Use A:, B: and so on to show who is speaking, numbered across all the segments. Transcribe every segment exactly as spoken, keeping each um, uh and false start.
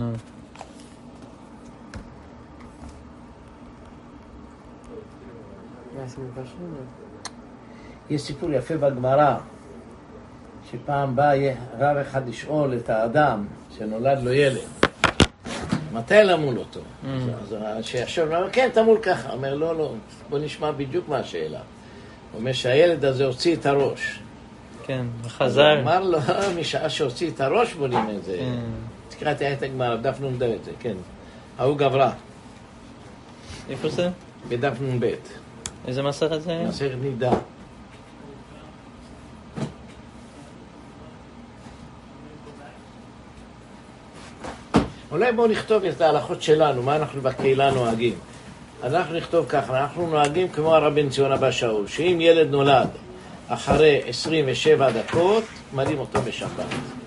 A: יש סיפור יפה בגמרא, שפעם בא רב אחד לשאול את האדם שנולד לו ילד, מתי למול אותו? אז שישב, הוא אומר, כן, תמול ככה. הוא אומר, לא, לא, בוא נשמע בדיוק מה השאלה. הוא אומר שהילד הזה הוציא את הראש.
B: כן, וחזר.
A: הוא אמר לו, משעה שהוציא את הראש בונים את זה. תקרא את הגמרא, בדף נ"ב, כן. ההוא גברה.
B: איפה זה?
A: בדף נ"ב.
B: איזה מסכת זה היה?
A: מסכת נידה. אולי בואו נכתוב את ההלכות שלנו, מה אנחנו בקהילה נוהגים. אנחנו נכתוב ככה, אנחנו נוהגים כמו הרב בן ציון אבא שאול, שאם ילד נולד אחרי עשרים ושבע דקות, מרים אותו בשבת.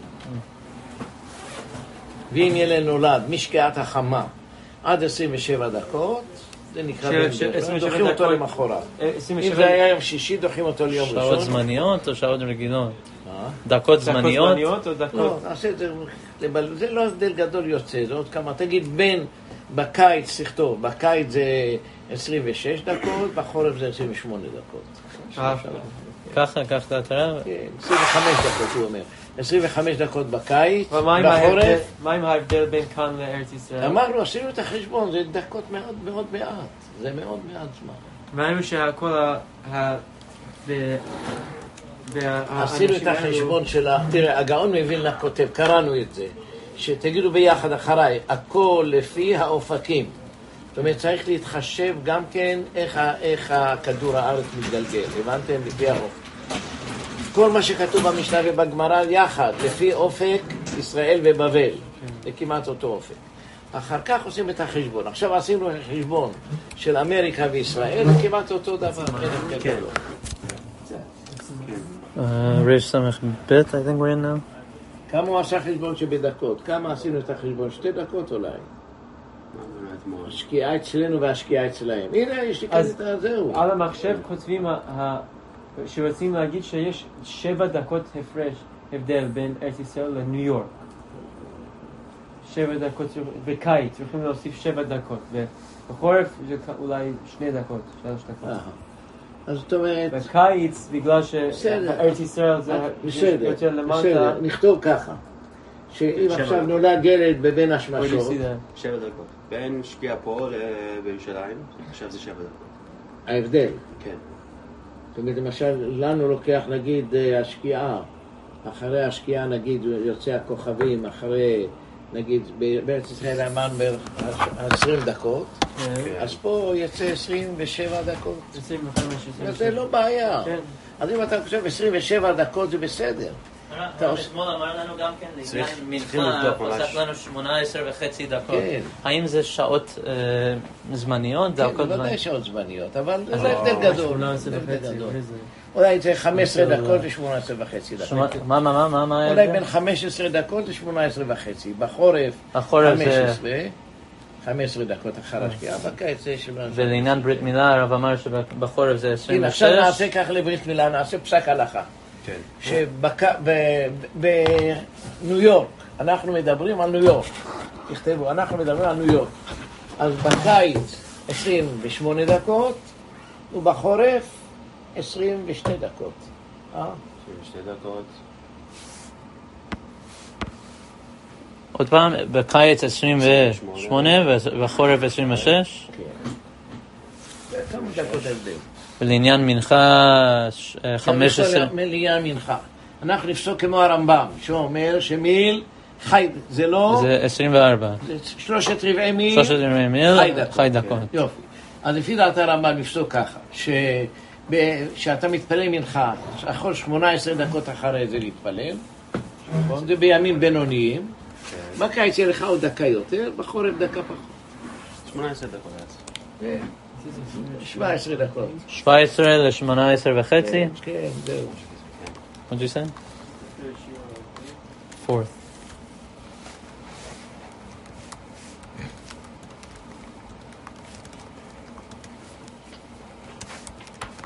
A: ואם ילד נולד משקיעת החמה עד עשרים ושבע דקות, זה נקרא בן דרך, דוחים אותו למחרת. אם זה היה יום שישי, דוחים אותו ליום ראשון.
B: שעות זמניות או שעות רגילות? דקות זמניות?
C: דקות זמניות או דקות?
A: לא, נעשה את זה, זה לא הבדל גדול יוצא, זה עוד כמה, תגיד בין, בקיץ, תכתוב, בקיץ זה עשרים ושש דקות, בחורף זה עשרים ושמונה דקות.
B: ככה, כך זה התראה?
A: כן, עשרים וחמש דקות הוא אומר. עשרים וחמש דקות בקיץ,
C: בחורף. מה עם ההבדל בין כאן לארץ ישראל?
A: אמרנו, עשינו את החשבון, זה דקות מאוד מאוד מעט, זה מאוד מעט זמן.
C: ראינו שהכל ה...
A: עשינו את החשבון שלה, תראה, הגאון מווילנה כותב, קראנו את זה, שתגידו ביחד אחריי, הכל לפי האופקים. זאת אומרת, צריך להתחשב גם כן איך, איך הכדור הארץ מתגלגל, הבנתם? לפי האופק. כל מה שכתוב במשנה ובגמרא יחד, לפי אופק ישראל ובבל, זה כמעט אותו אופק. אחר כך עושים את החשבון. עכשיו עשינו חשבון של אמריקה וישראל, זה כמעט אותו דבר. כן.
B: ריש סמך בית, I think we're in now.
A: כמה הוא עשה חשבון שבדקות? כמה עשינו את החשבון? שתי דקות אולי. השקיעה אצלנו והשקיעה אצלהם. הנה, יש לי כאן את הזהו.
C: על המחשב כותבים שרוצים להגיד שיש שבע דקות הפרש, הבדל בין ארץ ישראל לניו יורק. שבע דקות, בקיץ, צריכים להוסיף שבע דקות. ובחורף זה אולי שני דקות, שלוש דקות.
A: אז זאת אומרת...
C: בקיץ, בגלל שארץ ישראל זה יותר למטה...
A: בסדר, נכתוב ככה. שאם עכשיו נולד ילד בבין השמשות...
D: שבע דקות. בין שקיעה פה בירושלים, עכשיו זה שבע דקות.
A: ההבדל?
D: כן.
A: זאת אומרת, למשל, לנו לוקח נגיד השקיעה. אחרי השקיעה נגיד יוצא הכוכבים, אחרי... נגיד, בארץ ישראל אמרנו עשרים דקות, אז פה יצא עשרים ושבע דקות.
C: עשרים וחמש.
A: זה לא בעיה. אז אם אתה חושב עשרים ושבע דקות זה בסדר.
B: אתמול אמר לנו גם כן, לעניין מנחה, הוסף לנו שמונה עשרה וחצי דקות. האם זה שעות זמניות?
A: כן, בוודאי שעות זמניות, אבל זה הבדל גדול. אולי זה חמש עשרה דקות ל-שמונה עשרה וחצי דקות.
B: מה, מה, מה, מה?
A: אולי בין חמש עשרה דקות ל-שמונה עשרה וחצי. בחורף, חמש עשרה, חמש עשרה דקות אחר השקיעה. בקיץ זה שלא...
B: ולעניין ברית מילה, הרב אמר שבחורף זה עשרים ושש.
A: הנה, עכשיו נעשה כך לברית מילה, נעשה פסק הלכה. שבניו יורק, אנחנו מדברים על ניו יורק. תכתבו, אנחנו מדברים על ניו יורק. אז בקיץ עשרים ושמונה דקות, ובחורף עשרים ושתי דקות. אה?
D: עשרים ושתי דקות.
B: עוד פעם, בקיץ עשרים ושמונה ובחורף עשרים ושש?
A: כן. כמה דקות הבדל.
B: ולעניין מנחה חמש עשרה?
A: לעניין מנחה. אנחנו נפסוק כמו הרמב"ם, שהוא אומר שמיל חי, זה לא...
B: זה עשרים וארבע.
A: שלושת רבעי מיל.
B: שלושת רבעי מיל, חי דקות.
A: יופי. אז לפי דעת הרמב"ם נפסוק ככה, שאתה מתפלל מנחה, יכול שמונה עשרה דקות אחרי זה להתפלל, זה בימים בינוניים, בקיץ יהיה לך עוד דקה יותר, בחורף דקה פחות.
D: שמונה עשרה דקות.
A: כן. שבע עשרה דקות.
B: שבע עשרה ל-שמונה עשרה וחצי?
A: כן, זהו.
B: What did you say? Fourth.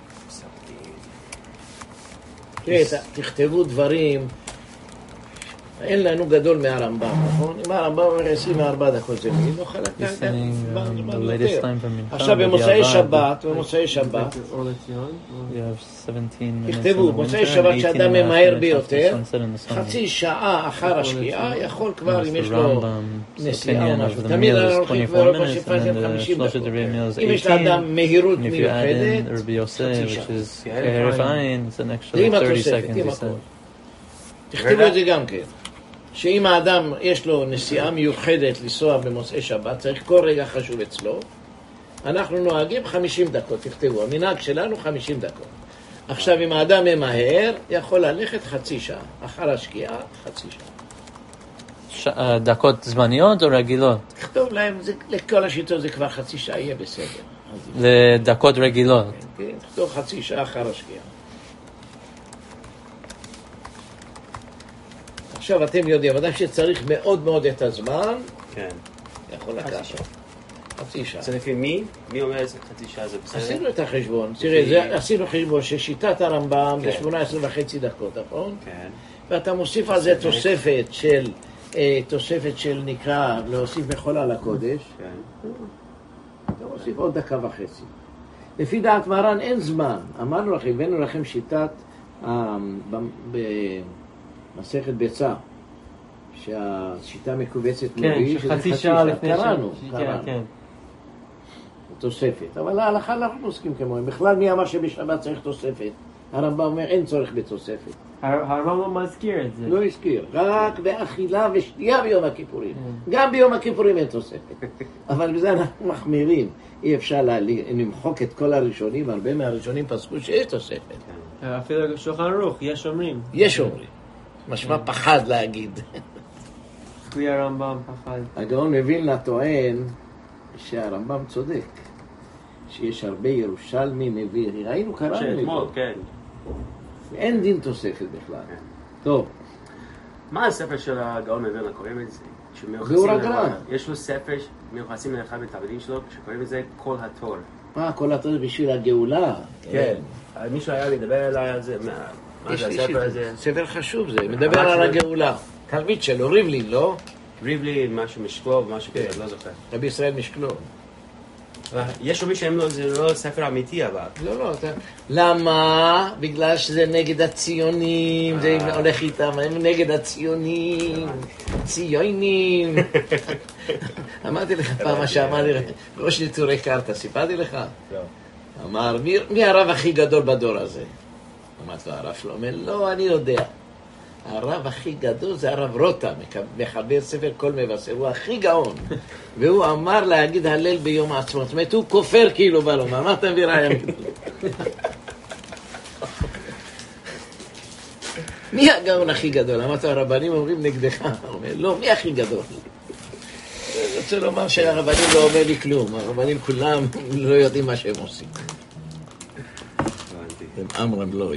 A: תכתבו דברים אין לנו גדול מהרמב"ם, נכון? אם הרמב"ם אומר עשרים וארבע דקות זה מי, נוכל לקחת. עכשיו במוצאי שבת, במוצאי שבת, תכתבו, במוצאי שבת שאדם ממהר ביותר, חצי שעה אחר השקיעה, יכול כבר, אם יש לו נסיעה או משהו, תמיד אנחנו הולכים כבר לא שפעתם חמישים דקות. אם יש לאדם מהירות מיוחדת, חצי שעה. עם התוספת, עם הכל. תכתבו את זה גם כן. שאם האדם יש לו נסיעה מיוחדת לנסוע במוצאי שבת, צריך כל רגע חשוב אצלו, אנחנו נוהגים חמישים דקות, תכתבו, המנהג שלנו חמישים דקות. עכשיו אם האדם ממהר, יכול ללכת חצי שעה, אחר השקיעה חצי
B: שעה. דקות זמניות או רגילות?
A: תכתוב להם, לכל השיטות זה כבר חצי שעה יהיה בסדר.
B: לדקות רגילות?
A: כן, תכתוב חצי שעה אחר השקיעה. עכשיו אתם יודעים, אדם שצריך מאוד מאוד את הזמן,
D: כן.
A: יכול לקחת. חצי שעה.
D: זה לפי מי? מי אומר חצי שעה זה בסדר?
A: עשינו את החשבון. תראה, עשינו חשבון ששיטת הרמב"ם זה שמונה עשרה וחצי דקות, נכון?
D: כן.
A: ואתה מוסיף על זה תוספת של, תוספת של נקרא, להוסיף מחולה לקודש.
D: כן.
A: אתה מוסיף עוד דקה וחצי. לפי דעת מרן אין זמן. אמרנו לכם, הבאנו לכם שיטת, מסכת ביצה, שהשיטה מקובצת
C: כן, שחצי שעה לפני
A: קראנו, קראנו. תוספת, אבל להלכה אנחנו עוסקים כמוהם. בכלל מי אמר שבשבת צריך תוספת? הרמב"ם אומר אין צורך בתוספת.
C: הרמב"ם מזכיר את זה.
A: לא הזכיר, רק באכילה ושתייה ביום הכיפורים. גם ביום הכיפורים אין תוספת. אבל בזה אנחנו מחמירים. אי אפשר למחוק את כל הראשונים, הרבה מהראשונים פסקו שיש תוספת.
C: אפילו שולחן ערוך, יש אומרים.
A: יש אומרים. משמע פחד להגיד.
C: כלי הרמב"ם פחד.
A: הגאון מווילנה טוען שהרמב"ם צודק. שיש הרבה ירושלמים מביא. ראינו קראנו
D: שאתמול, כן.
A: אין דין תוספת בכלל. טוב.
D: מה הספר של הגאון מווילנה קוראים את זה?
A: ביאור הגר"א.
D: יש לו ספר מיוחסים לאחד מתלמידים שלו שקוראים את זה כל התור.
A: מה, כל התור בשביל הגאולה?
D: כן. מישהו היה לדבר אליי על זה. מה זה הספר הזה?
A: ספר חשוב זה, מדבר על הגאולה. תלמיד שלו, ריבלין, לא?
D: ריבלין, משהו משקלוב, משהו כזה, לא זוכר.
A: רבי ישראל משקלוב.
D: יש אומרים שהם לא, זה לא ספר אמיתי, אבל.
A: לא, לא, אתה... למה? בגלל שזה נגד הציונים, זה הולך איתם, הם נגד הציונים, ציונים. אמרתי לך פעם מה שאמרתי לך, ראש ניטורי קרתא, סיפרתי לך?
D: לא.
A: אמר, מי הרב הכי גדול בדור הזה? אמרתי לו, הרב שלו, אומר, לא, אני יודע. הרב הכי גדול זה הרב רוטה, מחבר ספר כל מבשר, הוא הכי גאון. והוא אמר להגיד הלל ביום העצמאות. זאת אומרת, הוא כופר כאילו בא לומר, מה אתה מביא ראיה גדול? מי הגאון הכי גדול? אמרת, הרבנים אומרים נגדך. הוא אומר, לא, מי הכי גדול? אני רוצה לומר שהרבנים לא אומר לי כלום. הרבנים כולם לא יודעים מה שהם עושים. הם אמרם לוי.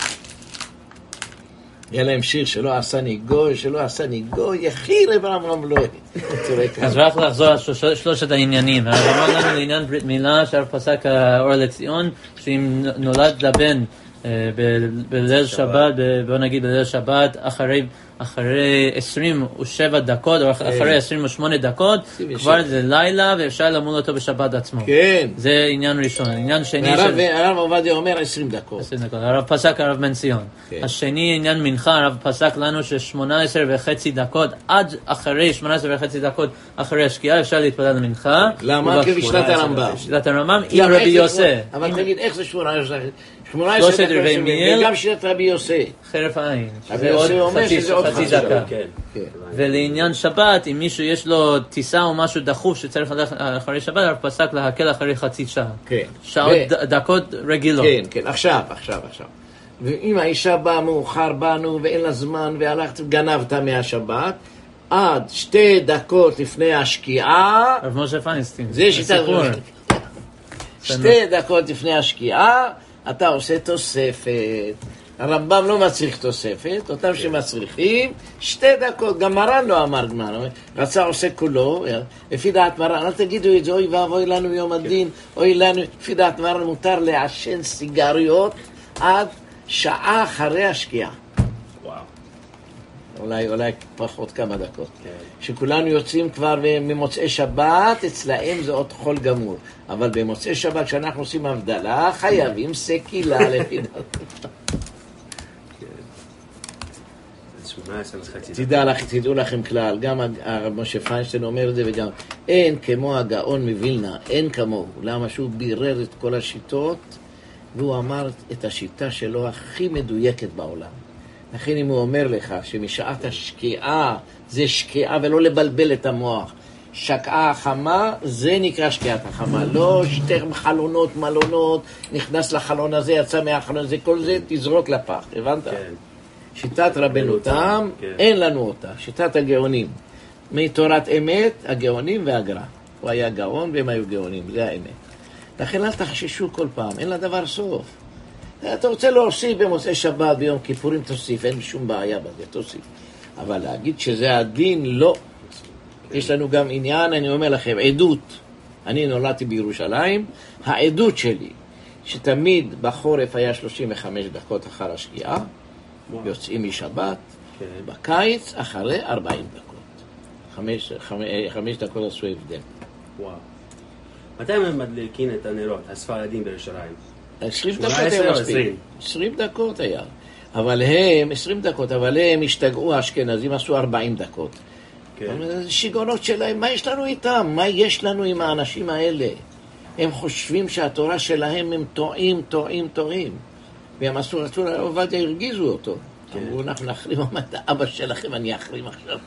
A: יהיה להם שיר שלא עשני גוי, שלא עשני גוי, יחי רב אמרם לוי.
B: אז רק לחזור על שלושת העניינים. הרב אמר לנו לעניין ברית מילה, שהרב פסק האור לציון, שאם נולד לבן בליל שבת, בוא נגיד בליל שבת, אחרי אחרי עשרים ושבע דקות, או אחרי עשרים ושמונה דקות, כבר זה לילה, ואפשר למול אותו בשבת עצמו.
A: כן.
B: זה עניין ראשון. עניין שני
A: של... הרב עובדיה אומר עשרים דקות.
B: עשרים דקות. הרב פסק הרב בן ציון. השני, עניין מנחה, הרב פסק לנו ש-שמונה עשרה וחצי דקות, עד אחרי שמונה עשרה וחצי דקות, אחרי השקיעה, אפשר להתפלל למנחה.
A: למה? כי בשלט הרמב"ם.
B: בשלט הרמב"ם, עם רבי יוסף.
A: אבל תגיד, איך זה שמונה עשרה? שמונה עשרה וגם שיטת רבי יוסף.
B: חרף עין.
A: רבי יוסף אומר שזה עוד
B: חצי דקה. ולעניין שבת, אם מישהו יש לו טיסה או משהו דחוף שצריך ללכת אחרי שבת, הרב פסק להקל אחרי חצי שעה. שעות דקות רגילות.
A: כן, כן, עכשיו, עכשיו, עכשיו. ואם האישה באה מאוחר בנו ואין לה זמן והלכת וגנבת מהשבת, עד שתי דקות לפני השקיעה,
B: הרב משה פיינסטין.
A: זה שיטת שתי דקות לפני השקיעה, אתה עושה תוספת. הרמב"ם לא מצריך תוספת, אותם שמצריכים, שתי דקות, גם מרן לא אמר גמר, רצה עושה כולו, לפי דעת מרן, אל תגידו את זה, אוי ואבוי לנו ביום הדין, אוי לנו, לפי דעת מרן מותר לעשן סיגריות עד שעה אחרי השקיעה.
D: וואו.
A: אולי, אולי פחות כמה דקות.
D: כן.
A: שכולנו יוצאים כבר ממוצאי שבת, אצלהם זה עוד חול גמור. אבל במוצאי שבת, כשאנחנו עושים הבדלה, חייבים סקילה לפי דעתי. תדע לך, תדעו לכם כלל, גם משה פיינשטיין אומר את זה וגם אין כמו הגאון מווילנה, אין כמוהו. למה שהוא בירר את כל השיטות והוא אמר את השיטה שלו הכי מדויקת בעולם. לכן אם הוא אומר לך שמשעת השקיעה זה שקיעה ולא לבלבל את המוח, שקעה החמה זה נקרא שקיעת החמה, לא שתי חלונות מלונות, נכנס לחלון הזה, יצא מהחלון הזה, כל זה תזרוק לפח, הבנת?
D: כן.
A: שיטת רבנו תם,
D: כן.
A: אין לנו אותה, שיטת הגאונים. מתורת אמת, הגאונים והגר"א. הוא היה גאון והם היו גאונים, זה האמת. לכן אל תחששו כל פעם, אין לה דבר סוף. אתה רוצה להוסיף במוצאי שבת, ביום כיפורים תוסיף, אין שום בעיה בזה, תוסיף. אבל להגיד שזה הדין, לא. יש לנו גם עניין, אני אומר לכם, עדות. אני נולדתי בירושלים, העדות שלי, שתמיד בחורף היה שלושים וחמש דקות אחר השקיעה, יוצאים משבת,
D: כן.
A: בקיץ אחרי ארבעים דקות. חמש, חמש, חמש דקות עשו הבדל.
D: וואו. מתי הם מדליקים את הנרות, הספרדים בירושלים?
A: עשרים
D: שמונה
A: דקות
D: עשרה
A: היה
D: או
A: מספיק.
D: עשרים?
A: עשרים דקות היה. אבל הם, עשרים דקות, אבל הם השתגעו, האשכנזים עשו ארבעים דקות.
D: כן.
A: זה שיגעונות שלהם, מה יש לנו איתם? מה יש לנו עם האנשים האלה? הם חושבים שהתורה שלהם הם טועים, טועים, טועים. והם עשו, רצו, עובדיה הרגיזו אותו.
D: כן.
A: אמרו, אנחנו נחרים, אמרת, אבא שלכם, אני אחרים עכשיו.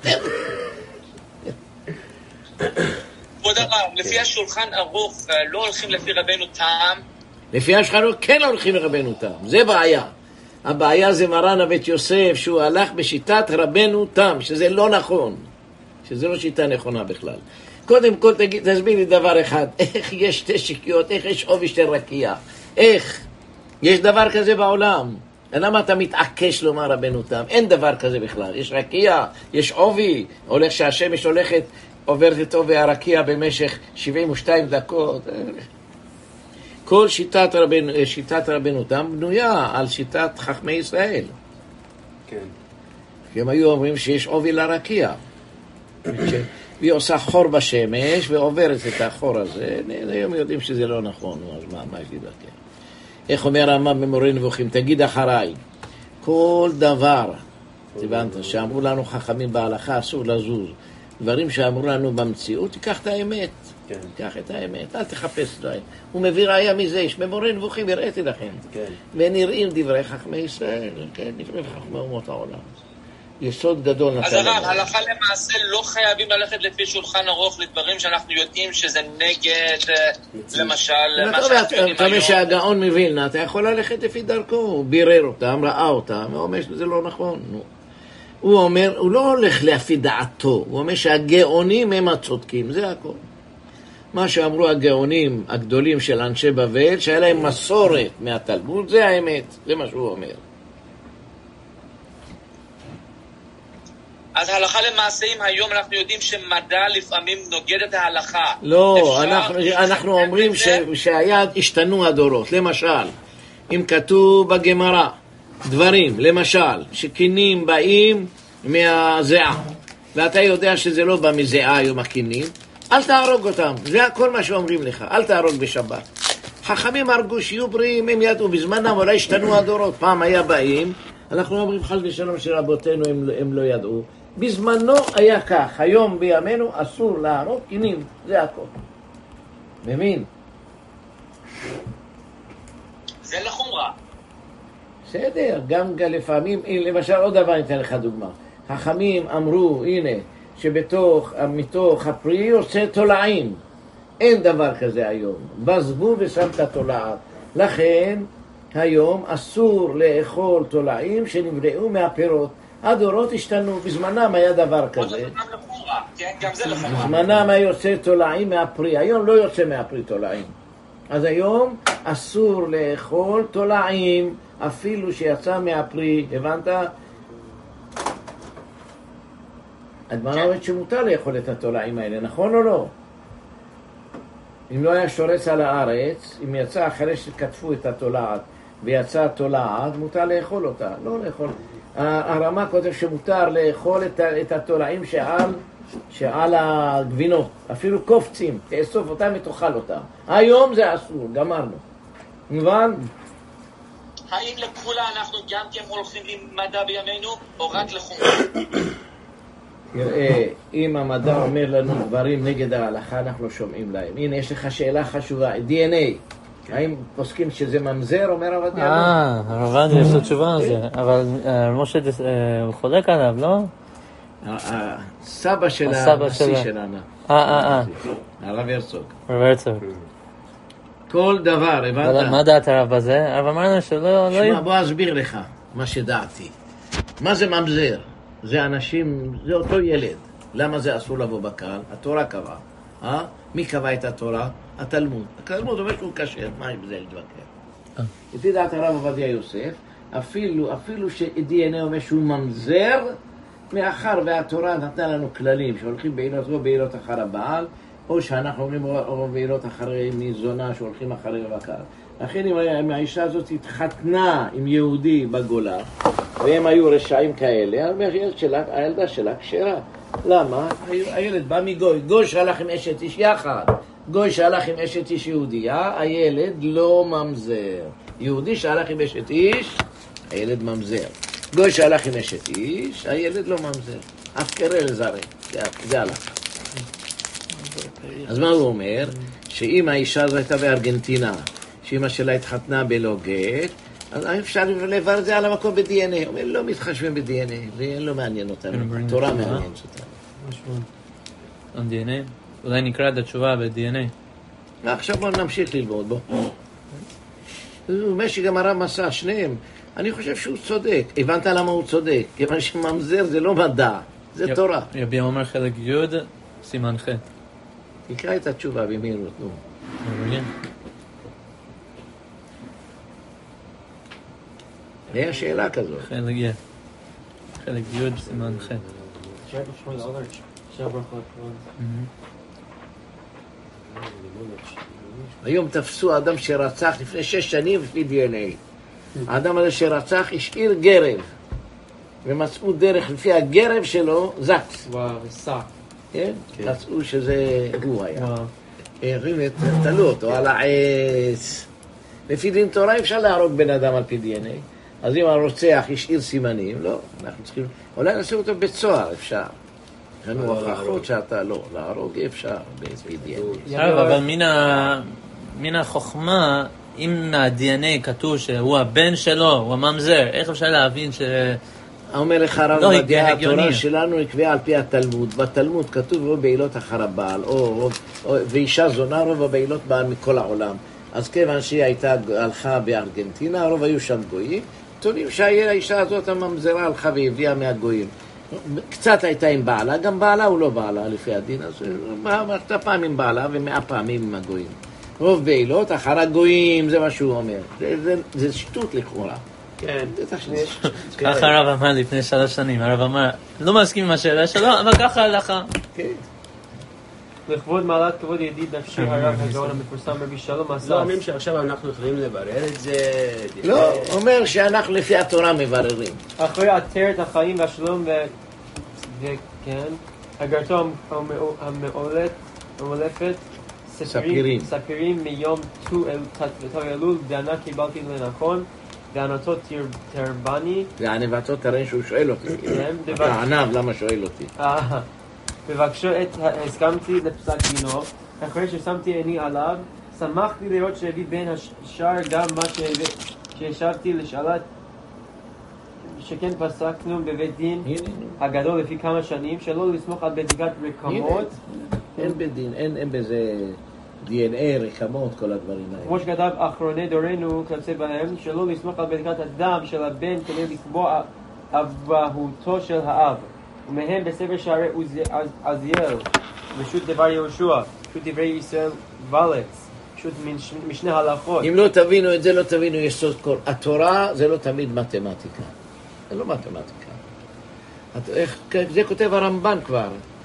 E: כבוד הרב, לפי השולחן ערוך לא הולכים לפי רבנו תם.
A: לפי השולחן ערוך כן הולכים לרבנו תם, זה בעיה. הבעיה זה מרן הבית יוסף, שהוא הלך בשיטת רבנו תם, שזה לא נכון. שזה לא שיטה נכונה בכלל. קודם כל תגיד, תסביר לי דבר אחד, איך יש שתי שיקיות, איך יש עובי של רקיע? איך? יש דבר כזה בעולם. למה אתה מתעקש לומר רבנו תם? אין דבר כזה בכלל. יש רקיע, יש עובי, הולך שהשמש הולכת, עוברת את עובי הרקיע במשך שבעים ושתיים דקות. כל שיטת רבנו, שיטת רבנו תם בנויה על שיטת חכמי ישראל.
D: כן.
A: כי הם היו אומרים שיש עובי לרקיע. והיא עושה חור בשמש ועוברת את החור הזה. היום יודעים שזה לא נכון, אז מה, מה יגיד לכם? איך אומר הרמב"ם במורה נבוכים? תגיד אחריי, כל דבר, הבנת, שאמרו לנו חכמים בהלכה, אסור לזוז. דברים שאמרו לנו במציאות, תיקח את האמת.
D: כן.
A: תיקח את האמת, אל תחפש דברים. הוא מביא ראיה מזה, יש במורה נבוכים, הראיתי לכם.
D: כן.
A: ונראים דברי חכמי ישראל, כן, דברי חכמי אומות העולם. יסוד גדול
E: אז הרב, הלכה למעשה לא חייבים ללכת לפי שולחן ערוך לדברים שאנחנו יודעים שזה נגד, למשל, מה שאנחנו יודעים
A: אתה אומר
E: היום.
A: שהגאון מווילנה, אתה יכול ללכת לפי דרכו, הוא בירר אותם, ראה אותם, הוא אומר שזה לא נכון. הוא אומר, הוא לא הולך לפי דעתו, הוא אומר שהגאונים הם הצודקים, זה הכל. מה שאמרו הגאונים הגדולים של אנשי בבל, שהיה להם מסורת מהתלמוד, זה האמת, זה מה שהוא אומר.
E: אז הלכה למעשה, אם היום אנחנו יודעים שמדע לפעמים נוגד את ההלכה.
A: לא, אנחנו, אנחנו אומרים ש, שהיה, השתנו הדורות. למשל, אם כתוב בגמרא דברים, למשל, שכינים באים מהזיעה, ואתה יודע שזה לא בא מזיעה היום הכינים, אל תהרוג אותם. זה הכל מה שאומרים לך, אל תהרוג בשבת. חכמים הרגו שיהיו בריאים, הם ידעו בזמנם, אולי השתנו הדורות. פעם היה באים, אנחנו אומרים חס ושלום שרבותינו הם, הם לא ידעו. בזמנו היה כך, היום בימינו אסור להרוג כינים, זה הכל. מבין?
E: זה לחומרה.
A: בסדר, גם לפעמים, למשל עוד דבר אני אתן לך דוגמה. חכמים אמרו, הנה, שבתוך, מתוך הפרי יוצא תולעים. אין דבר כזה היום. בזבו ושמת תולעת. לכן, היום אסור לאכול תולעים שנבראו מהפירות. הדורות השתנו, בזמנם היה דבר כזה.
E: גם לחומרה, כן? גם זה לחומרה.
A: בזמנם היה יוצא תולעים מהפרי, היום לא יוצא מהפרי תולעים. אז היום אסור לאכול תולעים, אפילו שיצא מהפרי, הבנת? הגמרא אומרת שמותר לאכול את התולעים האלה, נכון או לא? אם לא היה שורץ על הארץ, אם יצא אחרי שכתפו את התולעת ויצא תולעת, מותר לאכול אותה, לא לאכול. הרמה כותב שמותר לאכול את, את התולעים שעל, שעל הגבינות, אפילו קופצים, תאסוף אותם ותאכל אותם. היום זה אסור, גמרנו. מובן?
E: האם לכולה אנחנו גם כן הולכים עם מדע בימינו, או רק לחומרה?
A: תראה, אם המדע אומר לנו דברים נגד ההלכה, אנחנו שומעים להם. הנה, יש לך שאלה חשובה, די אן איי. האם פוסקים שזה ממזר, אומר הרב עובדיה?
B: אה, הרב עובדיה יש לו תשובה על זה, אבל משה הוא חולק עליו, לא?
A: הסבא של הנשיא שלנו.
B: אה, אה, אה.
A: הרב הרצוג.
B: הרב הרצוג.
A: כל דבר, הבנת?
B: מה דעת הרב בזה? הרב אמרנו שלא...
A: שמע, בוא אסביר לך מה שדעתי. מה זה ממזר? זה אנשים, זה אותו ילד. למה זה אסור לבוא בקהל? התורה קבעה. אה? מי קבע את התורה? התלמוד. התלמוד אומר שהוא קשר, מה עם זה להתווכח? לפי דעת הרב עובדיה יוסף, אפילו, אפילו ש-די אן איי אומר שהוא ממזר, מאחר והתורה נתנה לנו כללים שהולכים בעילות או בעילות אחר הבעל, או שאנחנו אומרים או בעילות אחרי מזונה שהולכים אחרי בקהל. לכן אם האישה הזאת התחתנה עם יהודי בגולה, והם היו רשעים כאלה, הילד שלה, הילדה שלה כשרה. למה? הילד בא מגוי, גוי שהלך עם אשת איש יחד, גוי שהלך עם אשת איש יהודייה, הילד לא ממזר. יהודי שהלך עם אשת איש, הילד ממזר. גוי שהלך עם אשת איש, הילד לא ממזר. אף קרא לזרק, זה הלך. אז מה הוא אומר? שאם האישה הזו הייתה בארגנטינה, שאמא שלה התחתנה בלא גט, אז אפשר לברר את זה על המקום ב-די אן איי. הוא אומר, לא מתחשבים ב-די אן איי, זה לא מעניין אותנו, התורה מעניינת אותנו.
B: על די אן איי? אולי נקרא את התשובה ב-די אן איי.
A: עכשיו בואו נמשיך ללמוד, בוא. הוא אומר שגם הרב מסע, שניהם. אני חושב שהוא צודק. הבנת למה הוא צודק? כיוון שממזר זה לא מדע, זה תורה.
B: רבי אומר חלק י' סימן ח'.
A: תקרא את התשובה במהירות, נו. היה שאלה כזאת.
B: חלק י' חלק י' סימן ח'.
A: היום תפסו אדם שרצח לפני שש שנים לפי די אן איי. האדם הזה שרצח השאיר גרב, ומצאו דרך לפי הגרב שלו זקס.
C: וואו, וסק.
A: כן? מצאו שזה הוא היה. תלו אותו על העץ. לפי דין תורה אפשר להרוג בן אדם על פי די אן איי. אז אם הרוצח השאיר סימנים, לא, אנחנו צריכים, אולי נעשה אותו בצוהר, אפשר. יש לנו הוכחות שאתה לא, להרוג אפשר בפי די אן איי.
B: אבל מן החוכמה, אם ה-די אן איי כתוב שהוא הבן שלו, הוא הממזר, איך אפשר להבין ש...
A: אומר לך הרב עובדיה, התורה שלנו נקבעה על פי התלמוד. בתלמוד כתוב רוב בעילות אחר הבעל, או ואישה זונה רוב הבעילות בעל מכל העולם. אז כיוון שהיא הייתה, הלכה בארגנטינה, הרוב היו שם גויים, טוענים שהאישה הזאת הממזרה הלכה והביאה מהגויים. קצת הייתה עם בעלה, גם בעלה הוא לא בעלה לפי הדין, אז מערכת פעם עם בעלה ומאה פעמים עם הגויים. רוב בעילות אחר הגויים, זה מה שהוא אומר. זה, זה, זה שטות לכאורה.
D: כן.
B: ככה הרב אמר לפני שלוש שנים, הרב אמר, לא מסכים עם השאלה שלו, אבל ככה הלכה.
A: כן.
C: לכבוד מעלת כבוד ידיד נפשי הרב הגאון המפורסם רבי שלום עשה.
D: לא אומרים שעכשיו אנחנו יכולים לברר את זה.
A: לא, אומר שאנחנו לפי התורה מבררים.
C: אחרי עטרת החיים והשלום וכן, הגרתו המעולת, המעולפת,
A: ספירים.
C: ספירים מיום ט"ו אלול, וענה קיבלתי לנכון, וענתו תרבני. וענבתו
A: תראה שהוא שואל אותי. אתה ענב, למה שואל אותי?
C: אה, בבקשו את, הסכמתי לפסק דינו, אחרי ששמתי עיני עליו, שמחתי לראות שהביא בין השאר גם מה שהשבתי לשאלת, שכן פסקנו בבית דין הגדול לפי כמה שנים, שלא לסמוך על בדיקת רקמות.
A: אין בדין, אין בזה די אן איי, רקמות, כל הדברים האלה.
C: כמו שכתב אחרוני דורנו, כתב בהם, שלא לסמוך על בדיקת הדם של הבן כדי לקבוע אבהותו של האב. ומהם בספר שערי עזיאל, פשוט דבר יהושע, פשוט דברי ישראל ולץ, פשוט משנה הלכות.
A: אם לא תבינו את זה, לא תבינו יסוד כל. התורה זה לא תמיד מתמטיקה. זה לא מתמטיקה. זה כותב הרמב"ן כבר.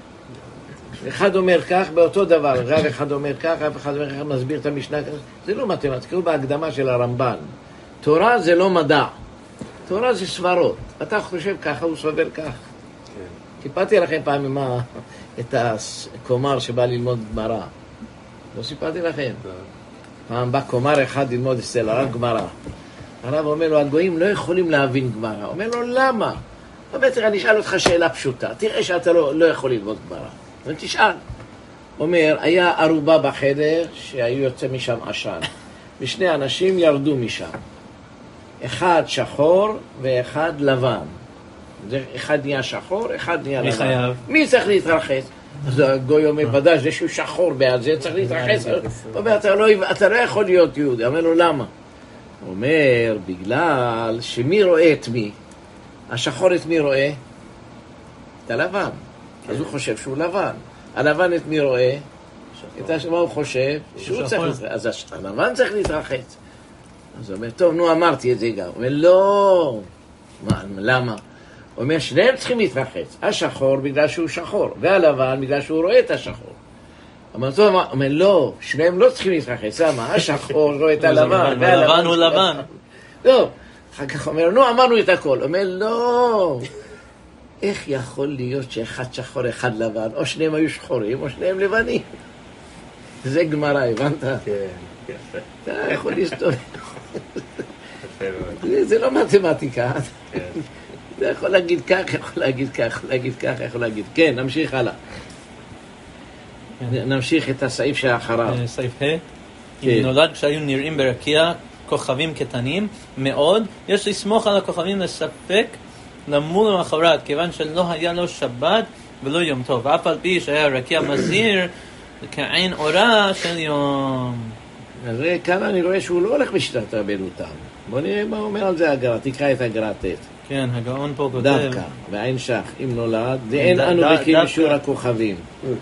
A: אחד אומר כך, באותו דבר, רב אחד אומר כך, רב אחד אומר כך, מסביר את המשנה כך. זה לא מתמטיקה, הוא בהקדמה של הרמב"ן. תורה זה לא מדע. תורה זה סברות. אתה חושב ככה, הוא סובר כך. סיפרתי לכם פעם מה, את הקומר שבא ללמוד גמרא. לא סיפרתי לכם. פעם בא קומר אחד ללמוד אצל הרב גמרא. הרב אומר לו, הגויים לא יכולים להבין גמרא. אומר לו, למה? בטח אני אשאל אותך שאלה פשוטה. תראה שאתה לא, לא יכול ללמוד גמרא. תשאל. אומר, היה ערובה בחדר שהיו יוצא משם עשן. ושני אנשים ירדו משם. אחד שחור ואחד לבן. אחד נהיה שחור, אחד נהיה לבן. מי חייב? מי צריך להתרחץ? אז הגוי אומר, ודאי, זה שהוא שחור בעד זה, צריך להתרחץ. הוא אומר, אתה לא, אתה לא יכול להיות יהודי. אומר לו, למה? הוא אומר, בגלל שמי רואה את מי? השחור את מי רואה? את הלבן. אז הוא חושב שהוא לבן. הלבן את מי רואה? את מה הוא חושב? שהוא צריך להתרחץ. אז הלבן צריך להתרחץ. אז הוא אומר, טוב, נו, אמרתי את זה גם. הוא אומר, לא. מה, למה? הוא אומר, שניהם צריכים להתרחץ. השחור בגלל שהוא שחור, והלבן בגלל שהוא רואה את השחור. הוא אומר, לא, שניהם לא צריכים להתרחץ. למה? השחור רואה את הלבן,
B: והלבן הוא לבן.
A: לא. אחר כך אומר, נו, אמרנו את הכל. הוא אומר, לא. איך יכול להיות שאחד שחור, אחד לבן, או שניהם היו שחורים, או שניהם לבנים? זה גמרא, הבנת?
D: כן, יפה.
A: אתה יכול להסתובב. זה לא מתמטיקה. אתה יכול להגיד כך, יכול להגיד כך, יכול להגיד כך, יכול להגיד. כן, נמשיך הלאה. נמשיך את הסעיף שאחריו.
B: סעיף ה' אם נולד כשהיו נראים ברקיע כוכבים קטנים מאוד, יש לסמוך על הכוכבים לספק למול למחרת, כיוון שלא היה לו שבת ולא יום טוב. ואף על פי שהיה רקיע מזהיר כעין אורה של יום.
A: אז כאן אני רואה שהוא לא הולך בשיטת רבנו תם. בוא נראה מה אומר על זה הגר"א, תקרא את הגר"א ט'.
B: כן, הגאון פה כותב.
A: דווקא, בעין שח, אם נולד, ואין אנו בקיא בשיעור הכוכבים.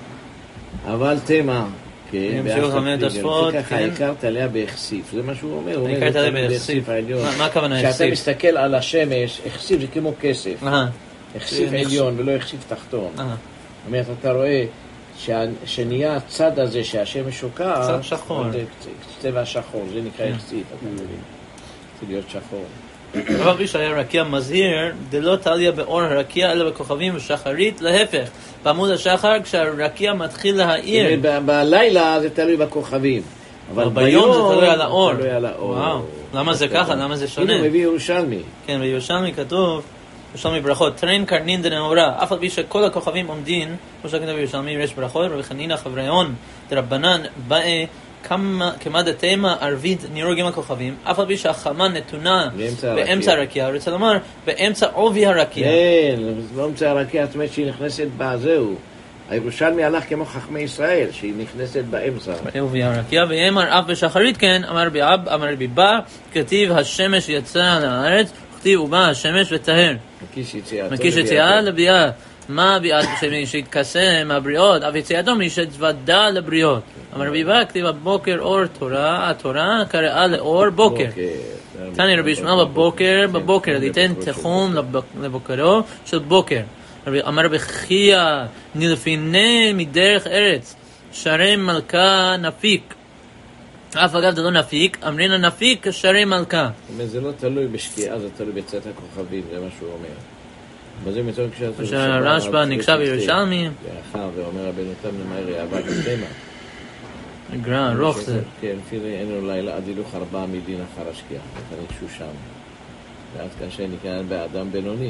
A: אבל תמה, כן,
B: בשיעור חמש השפות,
A: ככה הכרת עליה בהחשיף, זה מה שהוא אומר.
B: הכרת עליה בהחשיף. מה הכוונה החשיף?
A: כשאתה מסתכל על השמש, החשיף זה כמו כסף. החשיף עליון ולא החשיף תחתון. זאת אומרת, אתה רואה שנהיה הצד הזה שהשמש שוקעת,
B: צד שחור.
A: צבע שחור, זה נקרא החשיף, אתה מבין. זה להיות שחור.
B: אבל פי שהיה רקיע מזהיר, דלא תליה באור הרקיע אלא בכוכבים ושחרית, להפך. בעמוד השחר כשהרקיע מתחיל להאיר.
A: בלילה זה תלוי בכוכבים.
B: אבל ביום זה תלוי על האור.
A: תלוי על האור.
B: וואו, למה זה ככה? למה זה שונה?
A: הנה מביא ירושלמי.
B: כן, בירושלמי כתוב, ירושלמי ברכות, טרין קרנין דנאורה, אף על פי שכל הכוכבים עומדים, כמו שכתוב בירושלמי יש ברכות, רבי חנינא חבריון דרבנן באי כמה דתימה ערבית נירוגים הכוכבים, אף על פי שהחמה נתונה באמצע הרקיע, רוצה לומר, באמצע עובי הרקיע.
A: כן, באמצע הרקיע, זאת אומרת שהיא נכנסת בזהו. הירושלמי הלך כמו חכמי ישראל, שהיא נכנסת באמצע.
B: עובי הרקיע, ויאמר אף בשחרית כן, אמר רבי אב, אמר רבי בא, כתיב השמש יצא לארץ, כתיב ובא השמש וטהר. מקיש יציאה לביאה. מה ביאת שהתקסם הבריאות, אף יציאתו מי שתוודע לבריאות. אמר רבי בא, כתיב הבוקר אור תורה, התורה קראה לאור בוקר. תני רבי ישמעאל בבוקר, בבוקר, ליתן תחום לבוקרו של בוקר. אמר רבי חייא, נלפיני מדרך ארץ, שרי מלכה נפיק. אף אגב זה לא נפיק, אמרינה נפיק שרי מלכה.
A: זה לא תלוי בשקיעה, זה תלוי בצאת הכוכבים, זה מה שהוא אומר. וזה מצוין כשאתה...
B: כשהרשב"א נקשב ירושלמי.
A: לאחר ואומר רבנו תם למהר יעבד בתמה.
B: גרע, ארוך זה.
A: כן, לפי זה אין לו לילה עד הילוך ארבעה מדין אחר השקיעה. אתה נקשו שם. ועד כאן שנקרא באדם בינוני.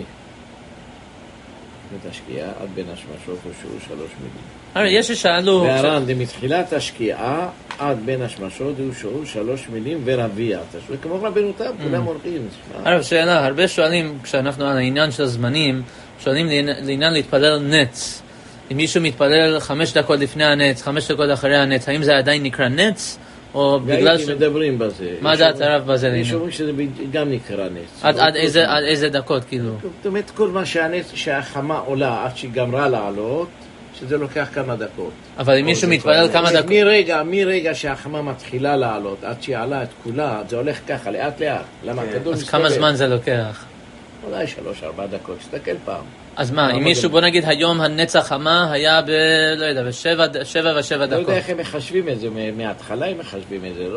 A: את השקיעה עד בין השמשות ושעו שלוש מילים.
B: הרי יש ששאלו...
A: והר"ן, מתחילת השקיעה עד בין השמשות ושעו שלוש מילים ורביע. כמו רבנו תם, כולם הולכים.
B: הרי שאלה, הרבה שואלים, כשאנחנו על העניין של הזמנים, שואלים לעניין להתפלל נץ. אם מישהו מתפלל חמש דקות לפני הנץ, חמש דקות אחרי הנץ, האם זה עדיין נקרא נץ? או בגלל ש...
A: מדברים בזה.
B: מה דעת הרב בזה?
A: יש אומרים שזה גם נקרא נץ.
B: עד איזה דקות, כאילו?
A: זאת אומרת, כל מה שהנץ, שהחמה עולה עד שהיא גמרה לעלות, שזה לוקח כמה דקות.
B: אבל אם מישהו מתפלל כמה דקות...
A: מרגע, מרגע שהחמה מתחילה לעלות, עד שהיא עלה את כולה, זה הולך ככה, לאט לאט. למה?
B: אז כמה זמן זה לוקח?
A: אולי שלוש, ארבע דקות, שתקל פעם.
B: אז מה, אם מישהו, בוא נגיד, היום הנץ החמה היה ב... לא יודע, בשבע, שבע ושבע דקות.
A: לא יודע איך הם מחשבים את זה, מההתחלה הם מחשבים את זה, לא?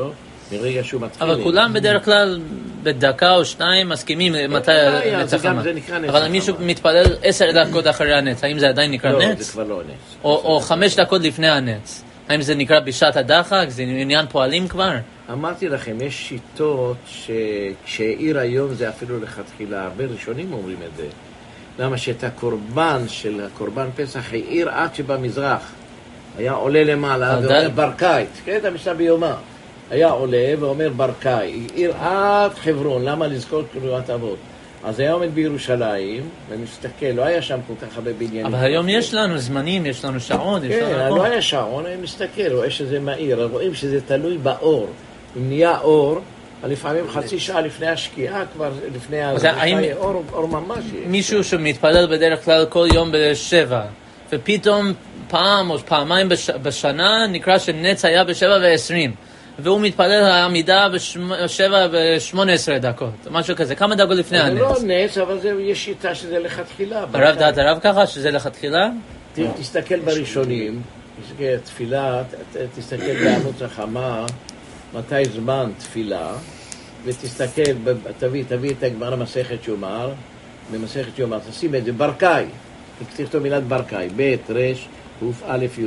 A: מרגע שהוא מתחיל.
B: אבל כולם בדרך כלל בדקה או שתיים מסכימים מתי הנץ החמה. אבל מישהו מתפלל עשר דקות אחרי הנץ, האם זה עדיין נקרא נץ?
A: לא, זה כבר לא נץ.
B: או חמש דקות לפני הנץ. האם זה נקרא בשעת הדחק? זה עניין פועלים כבר?
A: אמרתי לכם, יש שיטות שכשעיר היום זה אפילו לכתחילה, הרבה ראשונים אומרים את זה. למה שאת הקורבן של הקורבן פסח העיר עד שבמזרח. היה עולה למעלה ואומר ברקאית, כן, אתה משנה ביומה. היה עולה ואומר ברקאי, עיר עד חברון, למה לזכור קריאת אבות? אז היה עומד בירושלים ומסתכל, לא היה שם כל כך הרבה בניינים.
B: אבל היום יש לנו זמנים, יש לנו שעון, יש לנו...
A: כן, לא היה שעון, היה מסתכל, רואה שזה מהיר, רואים שזה תלוי באור. אם נהיה אור, לפעמים חצי שעה לפני השקיעה, כבר לפני הזריחה, אור, אור ממש.
B: מישהו שמתפלל בדרך כלל כל יום בשבע, ופתאום פעם או פעמיים בשנה נקרא שנץ היה בשבע ועשרים. והוא מתפלל על העמידה בשבע ושמונה עשרה דקות, משהו כזה, כמה דקות לפני הנץ.
A: זה לא נץ, אבל יש שיטה שזה לכתחילה.
B: הרב דעת הרב ככה, שזה לכתחילה?
A: תסתכל בראשונים, תפילה, תסתכל בעמוד החמה, מתי זמן תפילה, ותסתכל, תביא, תביא את הגמרא מסכת יומר, במסכת יומר, תשים את זה, ברקאי, תכתוב מילת ברקאי, ב' ר' ק' א' י'.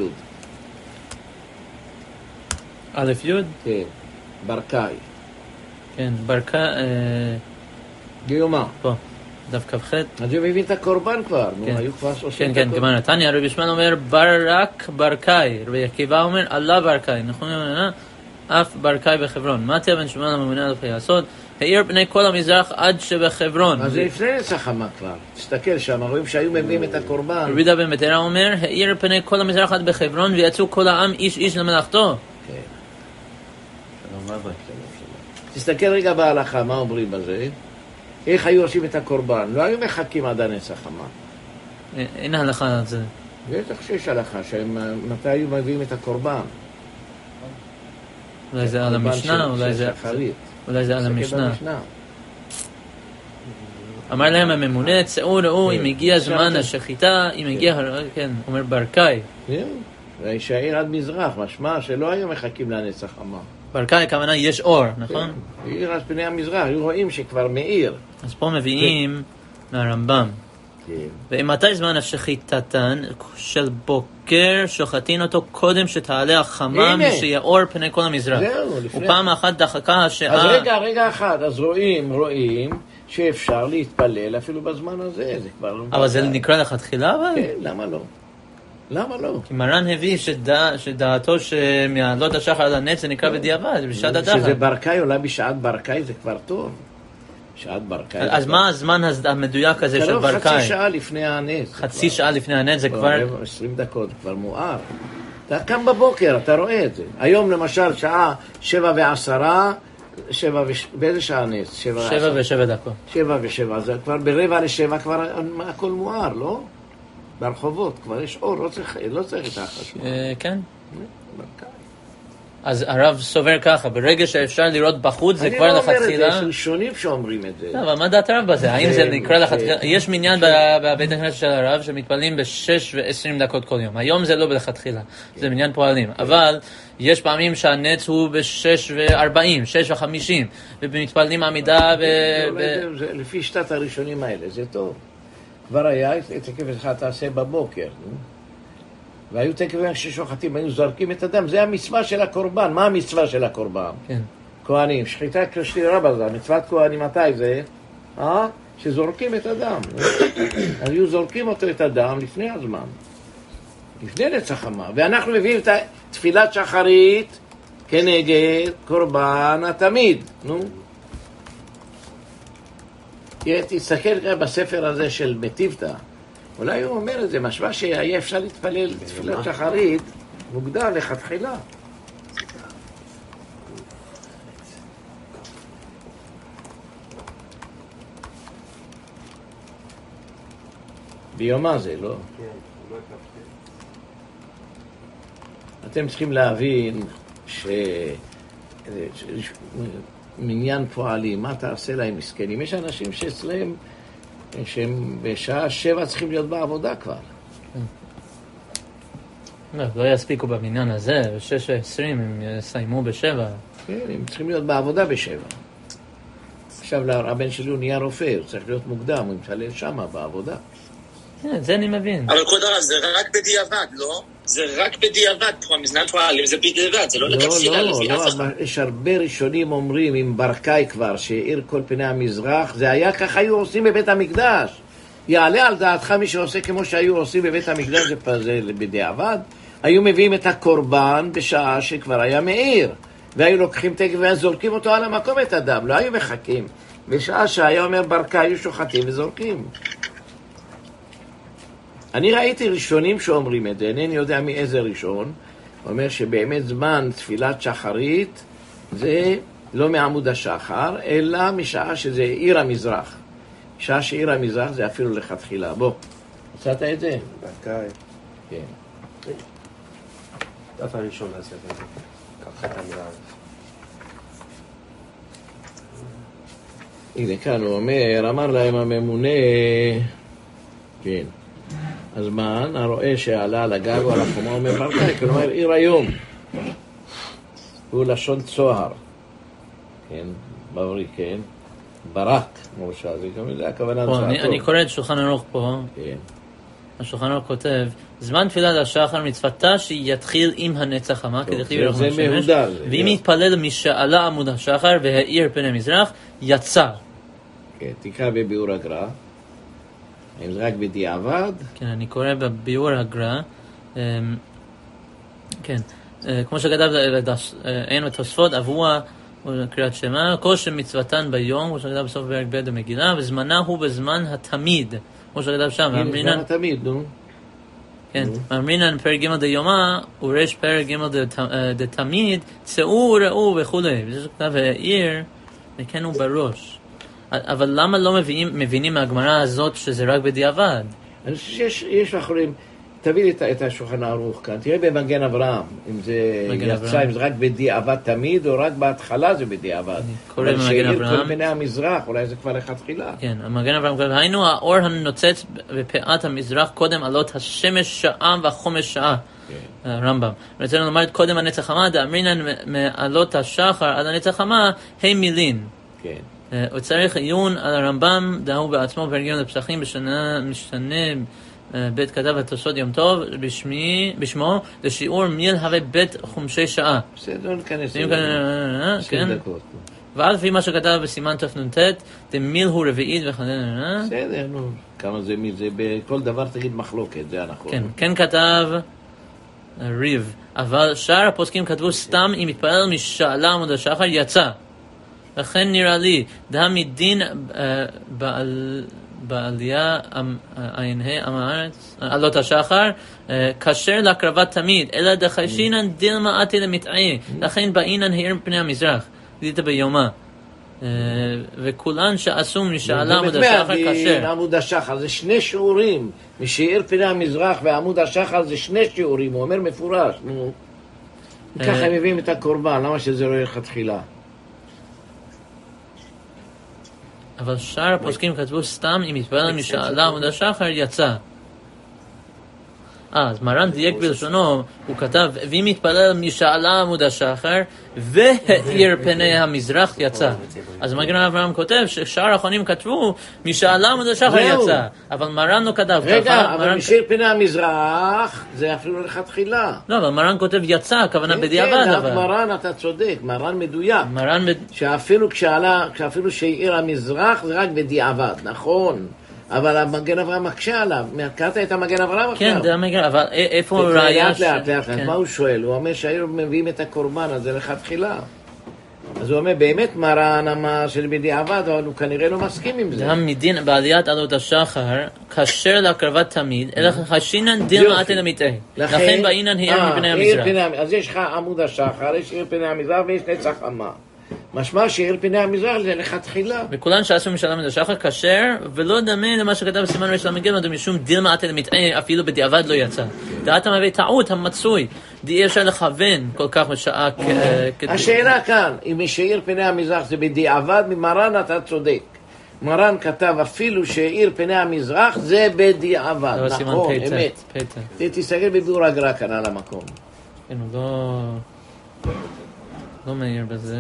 B: א' י'?
A: כן, ברקאי.
B: כן, ברקאי...
A: גיומה.
B: פה, דף כ"ח.
A: אז הוא מבין את הקורבן כבר, נו, היו כבר עושים
B: כן, כן, גמרא נתניה, רבי שמעון אומר ברק ברקאי, רבי עקיבא אומר עלה ברקאי, נכון? אף ברקאי בחברון. מתיה בן שמעון הממונה על חיי הסוד, העיר פני כל המזרח עד שבחברון.
A: אז זה לפני נץ החמה כבר. תסתכל שם, רואים שהיו מביאים את הקורבן.
B: רבי יהודה בן בתרא אומר, העיר פני כל המזרח עד בחברון, ויצאו כל העם איש איש למלאכתו.
A: כן. תסתכל רגע בהלכה, מה אומרים בזה? איך היו עושים את הקורבן? לא היו מחכים עד הנץ החמה.
B: אין הלכה על זה.
A: בטח שיש הלכה, שמתי היו מביאים את הקורבן.
B: אולי זה על המשנה, אולי זה... אולי זה על המשנה. אמר להם הממונה, צאו ראו אם הגיע זמן השחיטה, אם הגיע, כן, אומר ברקאי.
A: והשאיר עד מזרח, משמע שלא היו מחכים לנץ החמה.
B: ברקאי, כוונה יש אור, נכון?
A: העיר עד פני המזרח, היו רואים שכבר מאיר.
B: אז פה מביאים מהרמב"ם. ומתי זמן השחיטתן של בוקר שוחטין אותו קודם שתעלה החמה ושיעור פני כל המזרח. ופעם אחת דחקה השעה...
A: אז רגע, רגע אחד, אז רואים, רואים שאפשר להתפלל אפילו בזמן הזה, זה כבר לא...
B: אבל זה נקרא לכתחילה אבל?
A: כן, למה לא? למה לא?
B: כי מרן הביא שדע, שדעתו שמעלות השחר על הנץ זה נקרא בדיעבד, זה בשעת הדחק.
A: שזה ברקאי, אולי בשעת ברקאי זה כבר טוב. שעת ברקאי.
B: אז מה הזמן המדויק הזה של ברקאי?
A: חצי שעה לפני הנץ.
B: חצי שעה לפני הנץ זה כבר...
A: עשרים דקות, כבר מואר. אתה קם בבוקר, אתה רואה את זה. היום למשל שעה שבע ועשרה, שבע וש... באיזה שעה נץ?
B: שבע ושבע דקות.
A: שבע ושבע, זה כבר ברבע לשבע כבר הכל מואר, לא? ברחובות, כבר יש אור, לא צריך, לא צריך את החשמל.
B: כן. אז הרב סובר ככה, ברגע שאפשר לראות בחוץ זה כבר לכתחילה...
A: אני לא אומר את זה, יש ראשונים שאומרים את זה.
B: אבל מה דעת הרב בזה? האם זה נקרא לכתחילה? יש מניין בבית הכנסת של הרב שמתפללים בשש ועשרים דקות כל יום. היום זה לא בלכתחילה, זה מניין פועלים. אבל יש פעמים שהנץ הוא בשש וארבעים, שש וחמישים, ומתפללים עמידה ו...
A: לפי שתת הראשונים האלה, זה טוב. כבר היה, תקף לך תעשה בבוקר, והיו תקפים ששוחטים, היו זורקים את הדם, זה המצווה של הקורבן. מה המצווה של הקורבן?
B: כן.
A: כהנים, שחיטה כשתי רבה זה, מצוות כהנים מתי זה? אה? שזורקים את הדם. אז היו זורקים אותו את הדם לפני הזמן, לפני נץ החמה, ואנחנו מביאים את תפילת שחרית כנגד קורבן התמיד, נו. תסתכל בספר הזה של מטיבתא, אולי הוא אומר את זה, משמע שהיה אפשר להתפלל תפילת שחרית מוקדם לכתחילה. ביומה זה, לא? אתם צריכים להבין ש... מניין פועלים, מה תעשה להם מסכנים? יש אנשים שאצלם שהם בשעה שבע צריכים להיות בעבודה כבר.
B: לא, לא יספיקו במניין הזה, ב-שש ועשרים הם יסיימו בשבע.
A: כן, הם צריכים להיות בעבודה בשבע. עכשיו הבן שלי הוא נהיה רופא, הוא צריך להיות מוקדם, הוא מתעלל שמה בעבודה.
B: זה אני מבין.
E: אבל כבוד הרב, זה רק בדיעבד, לא? זה רק בדיעבד, כמו המזנן פועלים, זה בדיעבד, זה לא לכתחילה לפי אף אחד.
A: יש הרבה ראשונים אומרים, עם ברקאי כבר, שהאיר כל פני המזרח, זה היה ככה היו עושים בבית המקדש. יעלה על דעתך מי שעושה כמו שהיו עושים בבית המקדש, זה בדיעבד. היו מביאים את הקורבן בשעה שכבר היה מאיר, והיו לוקחים תקף וזורקים אותו על המקום את הדם, לא היו מחכים. בשעה שהיה אומר ברקאי, היו שוחטים וזורקים. אני ראיתי ראשונים שאומרים את זה, אינני יודע מאיזה ראשון, אומר שבאמת זמן תפילת שחרית זה לא מעמוד השחר, אלא משעה שזה עיר המזרח. משעה שעיר המזרח זה אפילו לכתחילה. בוא, מצאת את זה?
D: ברקאי.
A: כן.
D: דף הראשון לספר. ככה את המילה.
A: הנה כאן הוא אומר, אמר להם הממונה, כן. הזמן, הרואה שעלה על הגג או על החומה אומר ברקאי, כלומר עיר היום. הוא לשון צוהר. כן, בברי, כן. ברק, כמו שזה, זה הכוונה צוהר.
B: אני קורא את שולחן ערוך פה.
A: כן.
B: השולחן ערוך כותב, זמן תפילת השחר מצוותה שיתחיל עם הנץ החמה, כדי לכתיב רחם השמש, ואם יתפלל משעלה עמוד השחר והאיר פני מזרח, יצא.
A: כן, תקרא בביאור הגר"א. האם זה רק בדיעבד?
B: כן, אני קורא בביאור הגר"א. כן, כמו שכתב אין בתוספות, אבוה קריאת שמע, כל שמצוותן ביום, כמו שכתב בסוף פרק ב' במגילה, וזמנה הוא בזמן התמיד, כמו שכתב שם.
A: בזמן התמיד, נו.
B: כן, אמרינן פרק ג' דיומה, ורש פרק ג' דתמיד, צאו ראו וכו'. וזה שכתב העיר, וכן הוא בראש. אבל למה לא מבינים, מבינים מהגמרא הזאת שזה רק בדיעבד?
A: אני חושב שיש יש אחרים, תביא לי את, את השולחן ערוך כאן, תראה במגן אברהם, אם זה יצא, אם זה רק בדיעבד תמיד, או רק בהתחלה זה בדיעבד.
B: קורא במגן אברהם.
A: כל פני המזרח, אולי זה כבר לכתחילה.
B: כן, המגן אברהם קורא, היינו האור הנוצץ בפאת המזרח, קודם עלות השמש שעה והחומש שעה. הרמב"ם. רצינו לומר את קודם הנץ החמה, דאמרינן מעלות השחר עד הנץ החמה, הם מילין.
A: כן.
B: הוא צריך עיון על הרמב"ם, דהוא בעצמו פרקים לפסחים בשנה משתנה בית כתב התוספות יום טוב בשמי, בשמו לשיעור מיל הווה בית חומשי שעה.
A: בסדר, ניכנס
B: כן. ועל לפי מה שכתב בסימן תנ"ט, דמיל הוא רביעית וכו'.
A: בסדר, נו. כמה זה מיל, זה בכל דבר תגיד מחלוקת, זה הנכון.
B: כן, כן כתב ריב, אבל שאר הפוסקים כתבו סתם אם מתפלל משעלה עמוד השחר יצא. לכן נראה לי, דהמדין בעלייה עין ה' עם הארץ, עלות השחר, כשר להקרבת תמיד, אלא דחשינן דילמה עתי למטעי, לכן באינן העיר פני המזרח, דיית ביומה. וכולן שעשו משעלה עמוד השחר כשר.
A: עמוד השחר זה שני שיעורים, משעיר פני המזרח ועמוד השחר זה שני שיעורים, הוא אומר מפורש. ככה הם מביאים את הקורבן, למה שזה לא ילך תחילה?
B: אבל שאר הפוסקים כתבו סתם אם יתפלל משעלה עמוד השחר יצא. אה, אז מרן דייק בלשונו, הוא כתב ואם יתפלל משעלה עמוד השחר והאיר פני המזרח יצא. אז מגן אברהם כותב ששאר האחרונים כתבו משעלה עמוד השחר יצא, אבל מרן לא כתב ככה.
A: רגע, אבל משאיר פני המזרח זה אפילו לכתחילה.
B: לא, אבל מרן כותב יצא, הכוונה בדיעבד.
A: כן, מרן אתה צודק, מרן מדויק. שאפילו כשעלה, כשאפילו שהאיר המזרח זה רק בדיעבד, נכון. אבל המגן אברהם מקשה עליו, קראת את המגן אברהם עכשיו?
B: כן, זה המגן, אבל איפה הוא ראיה?
A: לאט לאט לאט, מה הוא שואל? הוא אומר שהיו מביאים את הקורבן הזה לכתחילה. אז הוא אומר, באמת מרן אמר של בדיעבד, אבל הוא כנראה לא מסכים עם זה.
B: גם מדין בעליית עלות השחר, כשר להקרבת תמיד, אלא חשינן דילמה עתי למטעי. לכן באינן העיר מפני המזרח.
A: אז יש לך עמוד השחר, יש עיר פני המזרח ויש נץ החמה. משמע שעיר פני המזרח זה לכתחילה.
B: וכולן שעשו משעלה עמוד השחר כשר, ולא דמה למה שכתב בסימן רש למגן, מדוע משום דילמה עתי למטעי, אפילו בדיעבד לא יצא. דעת המביא טעות המצוי, די אפשר לכוון כל כך בשעה.
A: השאלה כאן, אם שעיר פני המזרח זה בדיעבד, ממרן אתה צודק. מרן כתב אפילו שהאיר פני המזרח זה בדיעבד, נכון, אמת. תסתכל בביאור הגר"א כאן על המקום.
B: כן, הוא לא... לא מאיר בזה.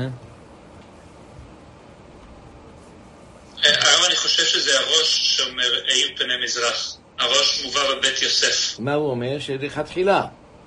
E: הרב, אני חושב שזה הראש שאומר האיר פני מזרח. הראש מובא בבית יוסף.
A: מה הוא אומר? שלכתחילה.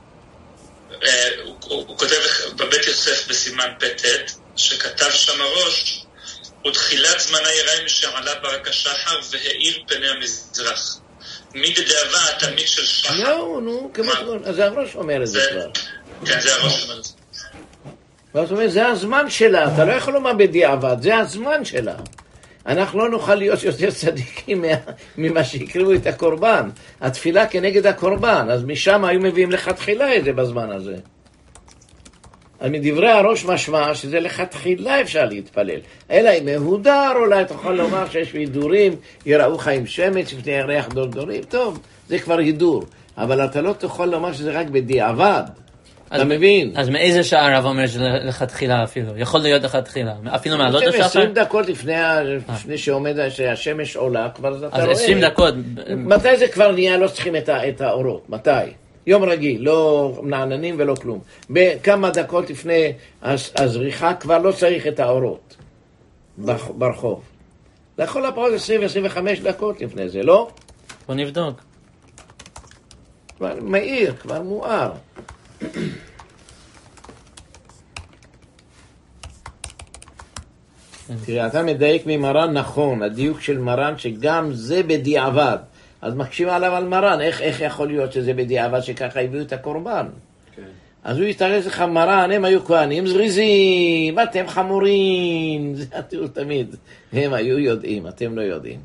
E: הוא כותב בבית יוסף בסימן פ"ט, שכתב שם הראש, ותחילת זמנה יראה משעלה ברק השחר והאיר פני המזרח. מדדאבה התלמיד של שחר.
A: לא, נו, כמו כל... אז הראש אומר את זה כבר.
E: כן, זה הראש אומר את זה.
A: זאת אומרת, זה הזמן שלה, אתה לא יכול לומר בדיעבד, זה הזמן שלה. אנחנו לא נוכל להיות יותר צדיקים ממה שיקריבו את הקורבן. התפילה כנגד הקורבן, אז משם היו מביאים לכתחילה את זה בזמן הזה. אז מדברי הראש משמע שזה לכתחילה אפשר להתפלל. אלא אם מהודר, אולי תוכל לומר שיש הידורים, יראו חיים שמץ, לפני ירח דורדורים, טוב, זה כבר הידור. אבל אתה לא תוכל לומר שזה רק בדיעבד. אתה מבין?
B: אז מאיזה שעה הרב אומר לכתחילה אפילו? יכול להיות לכתחילה. אפילו מעלות השחר?
A: עשרים דקות לפני שעומד, שהשמש עולה, כבר אתה רואה.
B: אז עשרים דקות.
A: מתי זה כבר נהיה, לא צריכים את האורות? מתי? יום רגיל, לא נעננים ולא כלום. בכמה דקות לפני הזריחה כבר לא צריך את האורות ברחוב. לכל הפעול עשרים עשרים וחמש דקות לפני זה, לא?
B: בוא נבדוק.
A: כבר מאיר, כבר מואר. תראה, אתה מדייק ממרן נכון, הדיוק של מרן שגם זה בדיעבד. אז מקשים עליו על מרן, איך, איך יכול להיות שזה בדיעבד שככה הביאו את הקורבן? Okay. אז הוא יתרץ לך מרן, הם היו כהנים זריזים, אתם חמורים, זה התיאור תמיד. הם היו יודעים, אתם לא יודעים.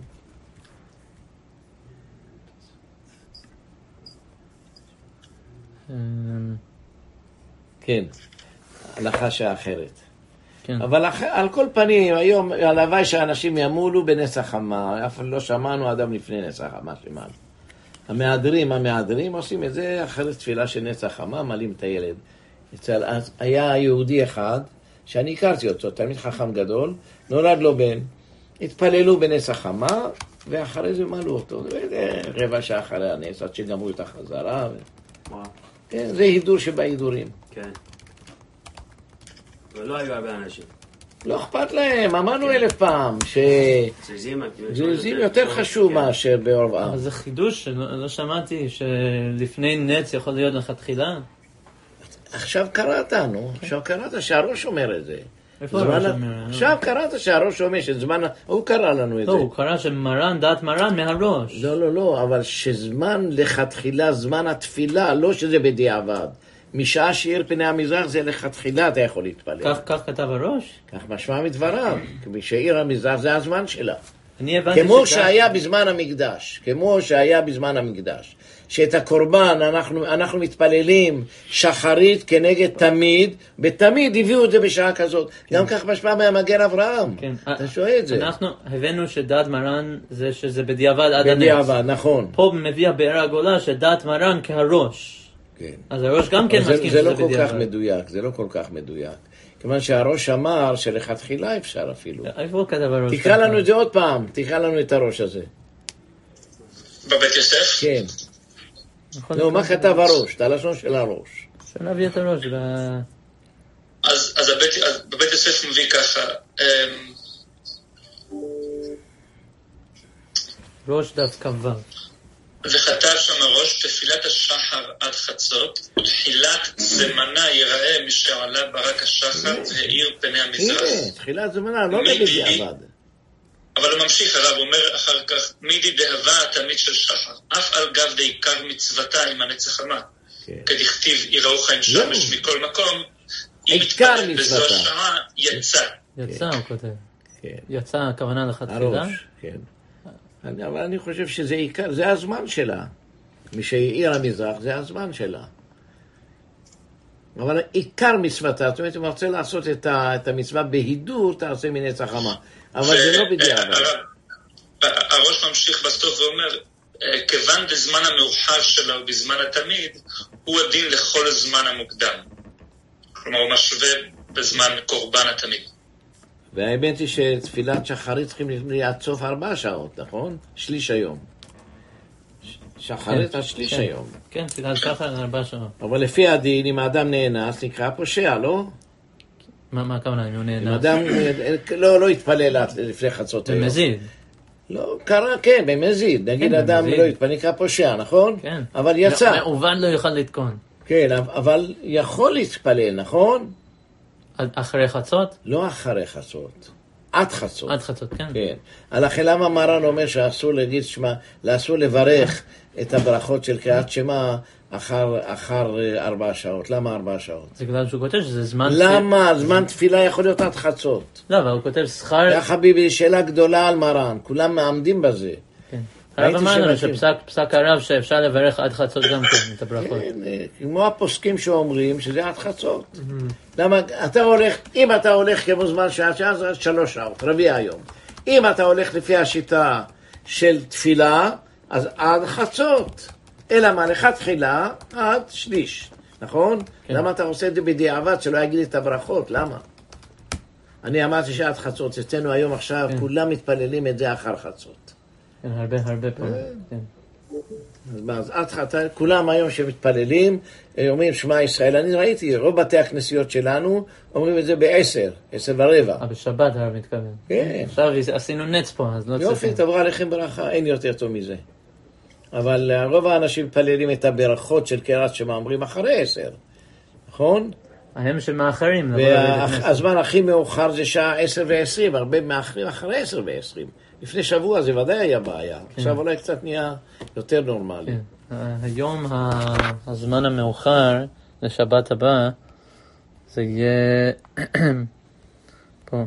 A: כן, הלכה שאחרת. כן. אבל אח... על כל פנים, היום הלוואי שאנשים ימולו בנס החמה, אף לא שמענו אדם לפני נס החמה שמענו. המהדרים, המהדרים עושים את זה אחרי תפילה של נס החמה, מלאים את הילד. אצל... אז היה יהודי אחד, שאני הכרתי אותו, תלמיד חכם גדול, נולד לו בן, התפללו בנס החמה, ואחרי זה מלאו אותו. זה רבע שעה אחרי הנס, עד שגמרו את החזרה. ו...
D: וואו.
A: כן, זה הידור שבהידורים.
D: כן. ולא היו הרבה אנשים.
A: לא אכפת להם, אמרנו אלף פעם, שזריזים יותר חשוב מאשר בעורב עם.
B: אבל זה חידוש שלא שמעתי, שלפני נץ יכול להיות לכתחילה.
A: עכשיו קראת, נו, עכשיו קראת שהראש אומר את זה.
B: איפה הראש אומר?
A: עכשיו קראת שהראש אומר שזמן, הוא קרא לנו את זה.
B: לא, הוא קרא שמרן, דעת מרן מהראש.
A: לא, לא, לא, אבל שזמן לכתחילה, זמן התפילה, לא שזה בדיעבד. משעה שאיר פני המזרח זה לכתחילה אתה יכול להתפלל.
B: כך, כך כתב הראש?
A: כך משמע מדבריו. משאיר המזרח זה הזמן שלה.
B: אני הבנתי
A: כמו
B: שכך...
A: שהיה בזמן המקדש. כמו שהיה בזמן המקדש. שאת הקורבן אנחנו, אנחנו מתפללים שחרית כנגד תמיד, בתמיד הביאו את זה בשעה כזאת. כן. גם כך משמע מהמגן אברהם. כן. אתה שואל את זה.
B: אנחנו הבאנו שדעת מרן זה שזה בדיעבד עד הנץ.
A: בדיעבד, נכון.
B: פה מביא הבאר הגולה שדעת מרן כהראש. כן. אז הראש גם כן מסכים
A: שזה בדיעבד. זה לא כל כך מדויק, זה לא כל כך מדויק. כיוון שהראש אמר שלכתחילה אפשר אפילו.
B: איפה כתב הראש?
A: תקרא לנו את זה עוד פעם, תקרא לנו את הראש הזה.
E: בבית יוסף?
A: כן. לא, מה כתב הראש? את הלשון של הראש.
B: שנביא את הראש.
E: אז בבית יוסף מביא ככה.
B: ראש דף כ"ו.
E: וכתב שם הראש, תפילת השחר עד חצות, ותחילת זמנה יראה משעלה ברק השחר והאיר פני המזרח.
A: הנה, תחילת זמנה, לא בדיעבד.
E: אבל הוא ממשיך, הרב אומר אחר כך, מידי דהבה התלמיד של שחר, אף על גב דעיקר מצוותה עם הנצח חמה. כדכתיב יראו חיים שמש מכל מקום, אם מתפלל בזו השעה, יצא.
B: יצא, הוא כותב. יצא, הכוונה לכתחילה?
A: הראש, כן. אבל אני חושב שזה עיקר, זה הזמן שלה. מי שהעיר המזרח, זה הזמן שלה. אבל עיקר מצוותה, זאת אומרת, אם רוצה לעשות את, ה, את המצווה בהידור, תעשה מנצח חמה. אבל זה לא בדיעבד.
E: הראש ממשיך בסוף ואומר, כיוון בזמן המאוחר שלה ובזמן התמיד, הוא הדין לכל זמן המוקדם. כלומר, הוא משווה בזמן קורבן התמיד.
A: והאמת היא שתפילת שחרית צריכים עד סוף ארבע שעות, נכון? שליש היום. שחרית עד שליש היום.
B: כן, תפילת שחר ארבע שעות.
A: אבל לפי הדין, אם האדם נאנס, נקרא פושע, לא?
B: מה הכוונה, אם הוא נאנס?
A: אם אדם לא התפלל לפני חצות היום.
B: במזיד.
A: לא, קרה, כן, במזיד. נגיד אדם לא התפלל, נקרא פושע, נכון?
B: כן.
A: אבל יצא.
B: מעובן לא יוכל לתקון.
A: כן, אבל יכול להתפלל, נכון?
B: אחרי חצות?
A: לא אחרי חצות. עד חצות.
B: עד חצות, כן.
A: כן. לכן למה מרן אומר שאסור להגיד שמה, אסור לברך את הברכות של קריאת שמע אחר, אחר ארבע שעות. למה ארבע שעות?
B: זה בגלל שהוא כותב שזה זמן...
A: למה? זמן תפילה יכול להיות עד חצות.
B: לא, אבל הוא כותב שכר...
A: יא חביבי, שאלה גדולה על מרן. כולם מעמדים בזה.
B: כן. הרב אמר לנו שפסק הרב שאפשר לברך עד חצות גם כן את הברכות.
A: כן, כמו הפוסקים שאומרים שזה עד חצות. למה, אתה הולך, אם אתה הולך כמו זמן שעה, שעה זה שלוש שעות, רביע היום. אם אתה הולך לפי השיטה של תפילה, אז עד חצות. אלא מה, לך תחילה עד שליש, נכון? למה אתה עושה את זה בדיעבד, שלא יגיד את הברכות, למה? אני אמרתי שעד חצות, אצלנו היום עכשיו, כולם מתפללים את זה אחר חצות.
B: כן, הרבה הרבה פעמים, כן.
A: אז עד חצות, כולם היום שמתפללים, אומרים שמע ישראל, אני ראיתי, רוב בתי הכנסיות שלנו, אומרים את זה בעשר, עשר ורבע.
B: אה, בשבת הרב מתכוון.
A: כן.
B: עכשיו עשינו נץ פה, אז לא צריכים.
A: יופי, תבוא עליכם ברכה, אין יותר טוב מזה. אבל רוב האנשים מתפללים את הברכות של קריאת שמע, אומרים אחרי עשר, נכון?
B: הם שמאחרים.
A: והזמן הכי מאוחר זה שעה עשר ועשרים, הרבה מאחרים אחרי עשר ועשרים. לפני שבוע זה ודאי היה בעיה, עכשיו אולי קצת נהיה יותר נורמלי.
B: היום הזמן המאוחר לשבת הבא, זה יהיה פה,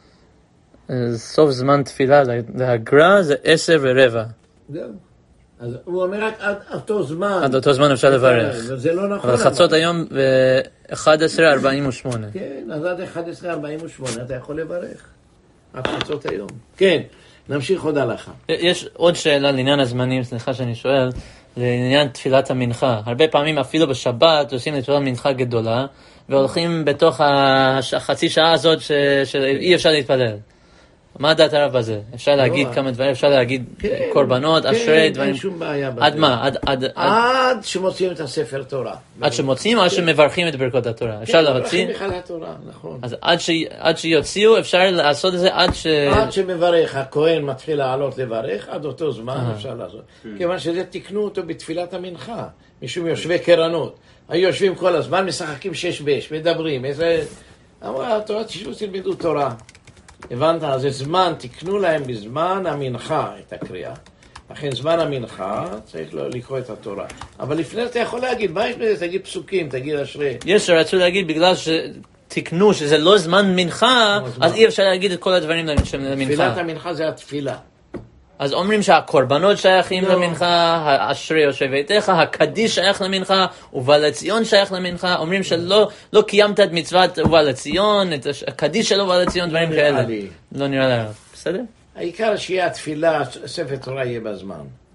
B: סוף זמן תפילה, להגרא זה עשר ורבע.
A: זהו. אז הוא אומר רק עד אותו זמן.
B: עד אותו זמן אפשר לברך.
A: זה לא נכון.
B: אבל חצות היום ב-אחת עשרה ארבעים ושמונה.
A: כן, אז עד אחת עשרה ארבעים ושמונה אתה יכול לברך. עד חצות היום. כן, נמשיך עוד הלכה.
B: יש עוד שאלה לעניין הזמנים, סליחה שאני שואל, לעניין תפילת המנחה. הרבה פעמים אפילו בשבת עושים תפילת מנחה גדולה, והולכים בתוך החצי שעה הזאת שאי אפשר להתפלל. מה דעת הרב בזה? אפשר להגיד כמה דברים, אפשר להגיד קורבנות, אשרי דברים.
A: אין שום בעיה בזה.
B: עד מה?
A: עד שמוציאים את הספר תורה.
B: עד שמוציאים או עד שמברכים את ברכות התורה? אפשר להוציא?
A: כן, מברכים בכלל התורה, נכון.
B: אז עד שיוציאו אפשר לעשות את זה עד ש...
A: עד שמברך, הכהן מתחיל לעלות לברך, עד אותו זמן אפשר לעשות. כיוון שזה תקנו אותו בתפילת המנחה, משום יושבי קרנות. היו יושבים כל הזמן, משחקים שש בש, מדברים. אמרה, התורה תשבו תלמדו תורה. הבנת? אז זה זמן, תקנו להם בזמן המנחה את הקריאה. לכן זמן המנחה צריך לקרוא את התורה. אבל לפני אתה יכול להגיד, מה יש בזה? תגיד פסוקים, תגיד אשרי.
B: יש שרצו להגיד, בגלל שתקנו שזה לא זמן מנחה, אז אי אפשר להגיד את כל הדברים למנחה.
A: תפילת המנחה זה התפילה.
B: אז אומרים שהקורבנות שייכים למנחה, האשרי יושב ביתך, הקדיש שייך למנחה, ובא לציון שייך למנחה. אומרים שלא לא קיימת את מצוות ובא לציון, את הקדיש שלו ובא לציון, דברים כאלה. לא נראה לי. בסדר?
A: העיקר שיהיה התפילה, ספר תורה יהיה בזמן.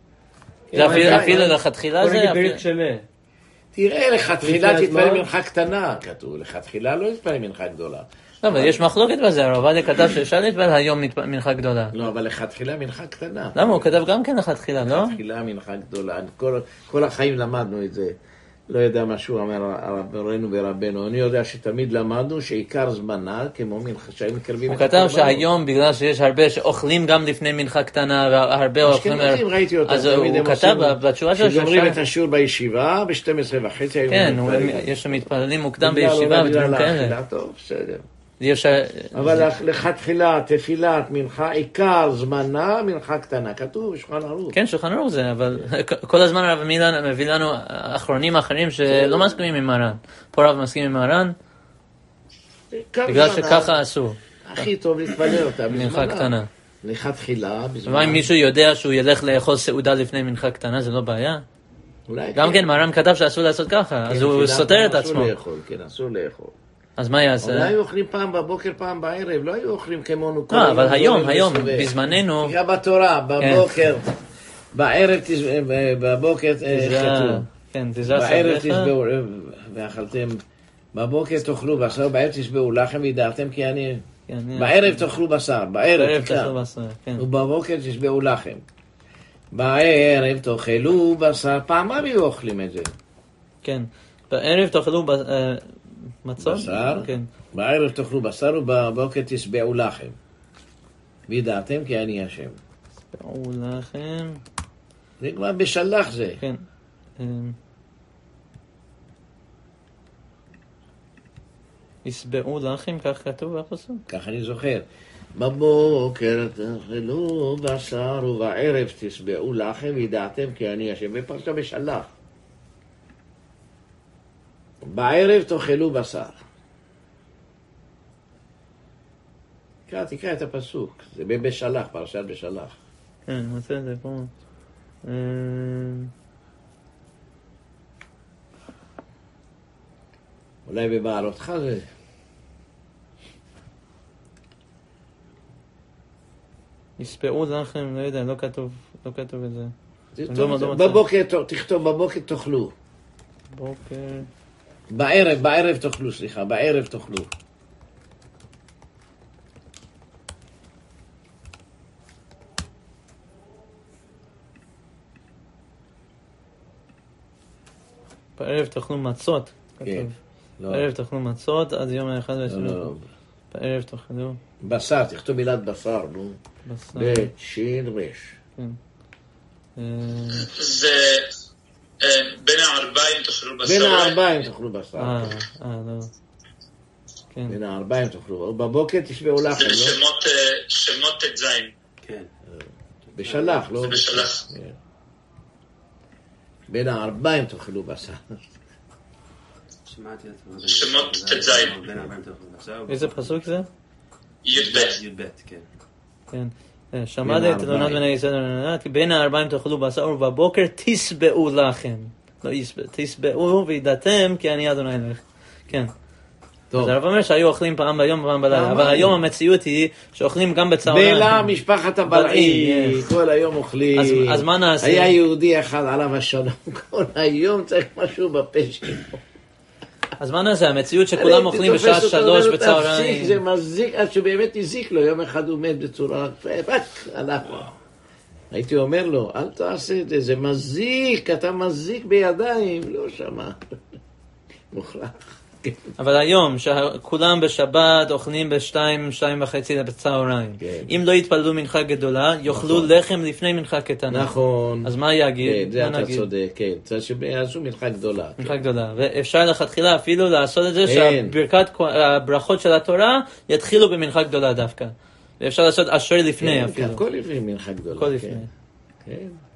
B: זה אפילו לכתחילה זה?
A: תראה, לכתחילה תתפלל מנחה קטנה, כתוב. לכתחילה לא תתפלל מנחה גדולה.
B: לא, אבל יש מחלוקת בזה, הרב עובדיה כתב שאפשר להתפלל היום מנחה גדולה.
A: לא, אבל לכתחילה מנחה קטנה.
B: למה? הוא כתב גם כן לכתחילה, לא?
A: לכתחילה מנחה גדולה. כל החיים למדנו את זה. לא יודע מה שהוא אומר רבנו ורבנו. אני יודע שתמיד למדנו שעיקר זמנה, כמו מנחה, שהיו מקרבים את
B: הקורבנות. הוא כתב שהיום, בגלל שיש הרבה שאוכלים גם לפני מנחה קטנה, והרבה אוכלים...
A: אשכנזים ראיתי אותם.
B: אז הוא כתב בתשובה שלו
A: שגומרים את השיעור בישיבה, ב-שתים עשרה וחצי.
B: כן, יש שם מתפללים מוקדם בישיבה ודברים כאלה.
A: טוב, בסדר.
B: אבל
A: לכתחילה, תפילת, מנחה, עיקר זמנה, מנחה קטנה. כתוב, שולחן ערוך.
B: כן, שולחן ערוך זה, אבל כל הזמן הרב מביא לנו אחרונים אחרים שלא מסכימים עם מרן. פה רב מסכים עם מרן, בגלל שככה עשו.
A: הכי טוב להתפלל אותה.
B: מנחה קטנה.
A: לכתחילה, בזמן.
B: ומה אם מישהו יודע שהוא ילך לאכול סעודה לפני מנחה קטנה, זה לא בעיה? גם כן, מרן כתב שאסור לעשות ככה, אז הוא סותר את עצמו.
A: כן, אסור לאכול.
B: אז מה יעשה?
A: אולי היו אוכלים פעם בבוקר, פעם בערב, לא היו אוכלים כמונו.
B: לא, אבל היום, היום, בזמננו...
A: תראה בתורה, בבוקר, בערב, בבוקר חטאו.
B: כן, תזרע
A: בערב תשבעו, ואכלתם, בבוקר תאכלו, ועכשיו בערב תשבעו לחם וידעתם כי אני... בערב תאכלו בשר, בערב
B: תאכלו בשר, כן.
A: ובבוקר תשבעו לחם. בערב תאכלו בשר, פעמיים היו אוכלים את זה.
B: כן, בערב תאכלו מצות?
A: בשר,
B: כן.
A: בערב תאכלו בשר ובבוקר תשבעו לחם. וידעתם כי אני השם.
B: תשבעו לחם.
A: זה כבר בשלח זה.
B: כן. ישבעו לחם, כך כתוב בפסוק?
A: כך אני זוכר. בבוקר תאכלו בשר ובערב תשבעו לחם וידעתם כי אני השם. בפרשה בשלח. בערב תאכלו בשר. תקרא, תקרא את הפסוק. זה בשלח, פרשת בשלח.
B: כן, מצא את זה פה.
A: אולי בבעלותך זה...
B: יספעו לכם, לא יודע, לא כתוב, לא כתוב את זה.
A: בבוקר, תכתוב בבוקר תאכלו.
B: בוקר...
A: בערב, בערב תאכלו, סליחה, בערב תאכלו.
B: בערב תאכלו מצות, כתוב. בערב תאכלו מצות עד יום האחד ועשרים.
A: לא, לא.
B: בערב תאכלו.
A: בשר, תכתוב מילת בשר, נו.
B: בשר.
A: בשין רש.
B: כן.
E: זה בין הערביים תאכלו בשר.
A: בין הערביים תאכלו בשר.
B: אה, אה, לא. כן.
A: בין הערביים תאכלו. בבוקר תשבעו לחם, לא?
E: זה שמות תזיים.
D: כן.
A: בשלח, לא?
E: זה בשלח.
A: בין הערביים תאכלו בשר.
D: שמעתי את זה.
E: שמות תזיים.
B: איזה פסוק זה?
E: י"ב.
D: י"ב, כן.
B: כן. שמעתי את אדוני בני ישראל, בין הערביים תאכלו בשר ובבוקר תשבעו לכם. לא ישבעו, תשבעו וידעתם כי אני אדוני אלוהיך. כן. אז הרב אומר שהיו אוכלים פעם ביום ופעם בלילה, אבל היום המציאות היא שאוכלים גם בצהריים.
A: בלה משפחת הבלעי, כל היום אוכלים.
B: אז מה נעשה?
A: היה יהודי אחד עליו השלום, כל היום צריך משהו בפה שלו.
B: אז מה נעשה? המציאות שכולם אוכלים בשעה שלוש בצהריים.
A: זה מזיק, עד שבאמת הזיק לו, יום אחד הוא מת בצורה, רק הלך. הייתי אומר לו, אל תעשה את זה, זה מזיק, אתה מזיק בידיים, לא שמע. מוכרח.
B: אבל היום, שכולם בשבת אוכלים בשתיים, שתיים וחצי בצהריים. אם לא יתפללו מנחה גדולה, יאכלו לחם לפני מנחה קטנה.
A: נכון.
B: אז מה יגיד?
A: כן, זה אתה צודק, כן. צריך שיעשו מנחה גדולה.
B: מנחה גדולה. ואפשר לכתחילה אפילו לעשות את זה שהברכת הברכות של התורה יתחילו במנחה גדולה דווקא. ואפשר לעשות אשר לפני אפילו.
A: הכל לפני מנחה גדולה.
B: הכל לפני.
A: כן.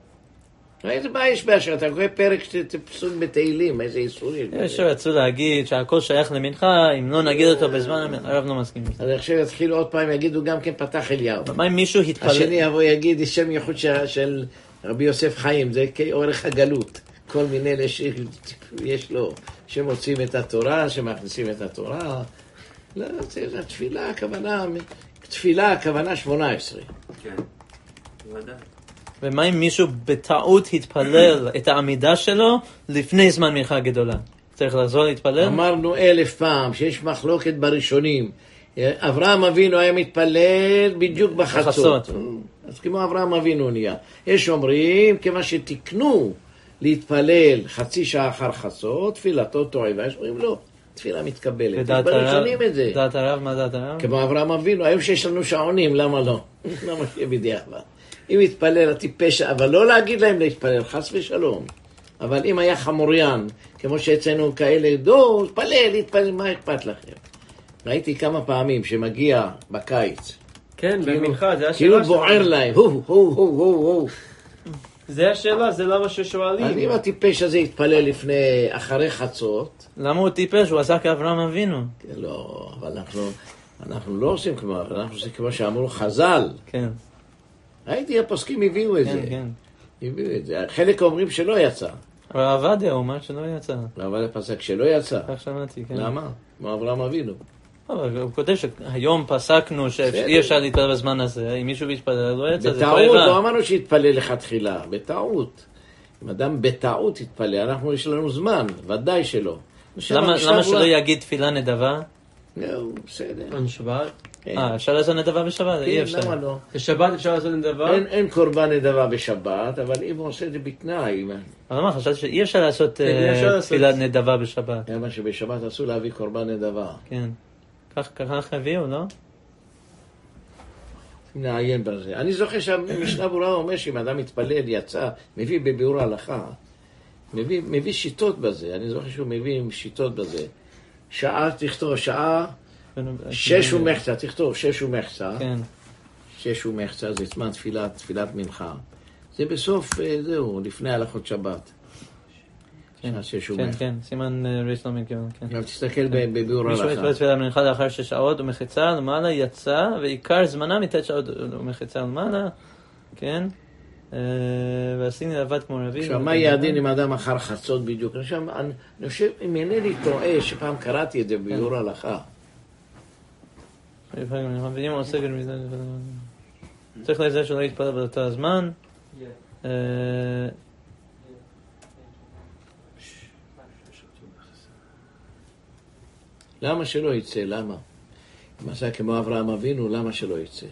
A: איזה בעיה יש באשר, אתה קורא פרק שתפסוק בתהילים, איזה איסורים.
B: יש שרצו להגיד שהכל שייך למנחה, אם לא נגיד אותו בזמן, הרב לא מסכים.
A: אז עכשיו יתחילו עוד פעם, יגידו גם כן פתח אליהו.
B: מה אם מישהו התפלל?
A: השני יבוא יגיד, שם ייחוד של רבי יוסף חיים, זה כאורך הגלות. כל מיני אלה שיש לו, שמוצאים את התורה, שמכניסים את התורה. לא, זה התפילה, הכוונה, תפילה, הכוונה שמונה עשרה.
D: כן, ודאי.
B: ומה אם מישהו בטעות התפלל את העמידה שלו לפני זמן מנחה גדולה? צריך לחזור להתפלל?
A: אמרנו אלף פעם שיש מחלוקת בראשונים. אברהם אבינו היה מתפלל בדיוק בחצות. אז כמו אברהם אבינו נהיה. יש אומרים, כמה שתקנו להתפלל חצי שעה אחר חצות, תפילתו טועה. ויש אומרים לא, תפילה מתקבלת. בראשונים את זה.
B: דעת הרב, מה דעת הרב?
A: כמו אברהם אבינו, היום שיש לנו שעונים, למה לא? למה שיהיה בדיעבד? אם יתפלל הטיפש, אבל לא להגיד להם להתפלל, חס ושלום. אבל אם היה חמוריין, כמו שאצלנו כאלה, דו, תפלל, להתפלל, מה אכפת לכם? ראיתי כמה פעמים שמגיע בקיץ.
C: כן, במנחה, זה השאלה
A: כאילו בוער להם, הו, הו, הו, הו, הו.
C: זה השאלה, זה למה ששואלים.
A: אז אם הטיפש הזה יתפלל לפני, אחרי חצות...
B: למה הוא טיפש? הוא עשה כאברהם אבינו.
A: לא, אבל אנחנו, אנחנו לא עושים כמו, אנחנו עושים כמו שאמרו חז"ל.
B: כן.
A: ראיתי, הפוסקים הביאו את זה.
B: כן, כן.
A: הביאו את זה. חלק אומרים שלא יצא.
B: אבל עבדיה, הוא אומר שלא יצא.
A: אבל הפסק שלא יצא.
B: כך שמעתי, כן.
A: למה? כמו אברהם אבינו.
B: אבל הוא כותב שהיום פסקנו שאי אפשר להתפלל בזמן הזה, אם מישהו יתפלל, לא יצא, זה
A: בטעות, לא אמרנו שיתפלל לכתחילה, בטעות. אם אדם בטעות יתפלל, אנחנו יש לנו זמן, ודאי שלא.
B: למה שלא יגיד תפילה נדבה?
A: לא, בסדר.
C: על שבת?
B: אה, אפשר לעשות נדבה בשבת? אי אפשר.
A: למה לא?
C: בשבת אפשר לעשות נדבה?
A: אין, אין קורבן נדבה בשבת, אבל אם הוא עושה את זה בתנאי,
B: אבל מה, חשבתי שאי אפשר לעשות תפילת נדבה בשבת.
A: למה שבשבת אסור להביא קורבן נדבה.
B: כן. כך הביאו, לא?
A: נעיין בזה. אני זוכר שהמשנה ברורה אומר שאם אדם מתפלל, יצא, מביא בביאור ההלכה, מביא, מביא שיטות בזה. אני זוכר שהוא מביא שיטות בזה. שעה, תכתוב, שעה, שש ומחצה, תכתוב, שש ומחצה.
B: כן.
A: שש ומחצה, זה זמן תפילת, תפילת מנחה. זה בסוף, זהו, לפני הלכות שבת.
B: כן,
A: שש
B: כן,
A: ומחצה.
B: כן, סימן ריש לא מכיוון, כן.
A: גם תסתכל בביאור
B: מישהו
A: ההלכה.
B: התפלל תפילת מנחה לאחר שש שעות ומחצה למעלה יצא, ועיקר זמנה מתשע שעות ומחצה למעלה, כן? ועשיני לבד כמו רבי.
A: עכשיו, מה יהיה הדין עם אדם אחר חצות בדיוק? עכשיו, אני חושב, אם אינני טועה, שפעם קראתי את זה בביאור ההלכה.
B: ואם הוא עושה גם מזה, צריך לזה שלא יתפלל באותו הזמן.
A: למה שלא יצא? למה? אם עשה כמו אברהם אבינו, למה שלא יצא?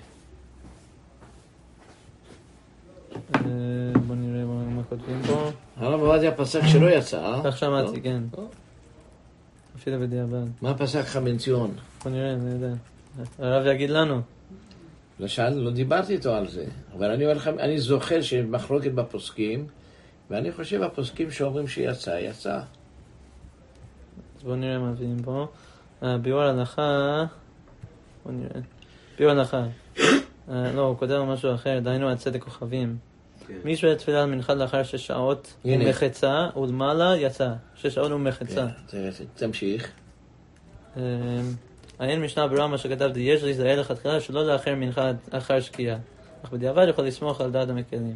B: בוא נראה מה כותבים פה.
A: הרב עובדיה פסק שלא יצא, אה?
B: כך שמעתי, כן. אפילו בדיעבד.
A: מה פסק חכם ציון?
B: בוא נראה, אני יודע. הרב יגיד לנו.
A: לא שאל, לא דיברתי איתו על זה. אבל אני אומר לכם, אני זוכר שיש מחלוקת בפוסקים, ואני חושב הפוסקים שאומרים שיצא, יצא.
B: אז בוא נראה מה מביאים פה. ביאור הלכה, בוא נראה. ביאור הלכה. לא, הוא כותב משהו אחר, דהיינו על צדק כוכבים. מי שהיה תפילה על מנחה לאחר שש שעות ומחצה, ולמעלה יצא. שש שעות ומחצה.
A: תמשיך.
B: אין משנה ברורה מה שכתב די יש להיזהר לכתחילה שלא לאחר מנחה אחר שקיעה. אך בדיעבד יכול לסמוך על דעת המקלים.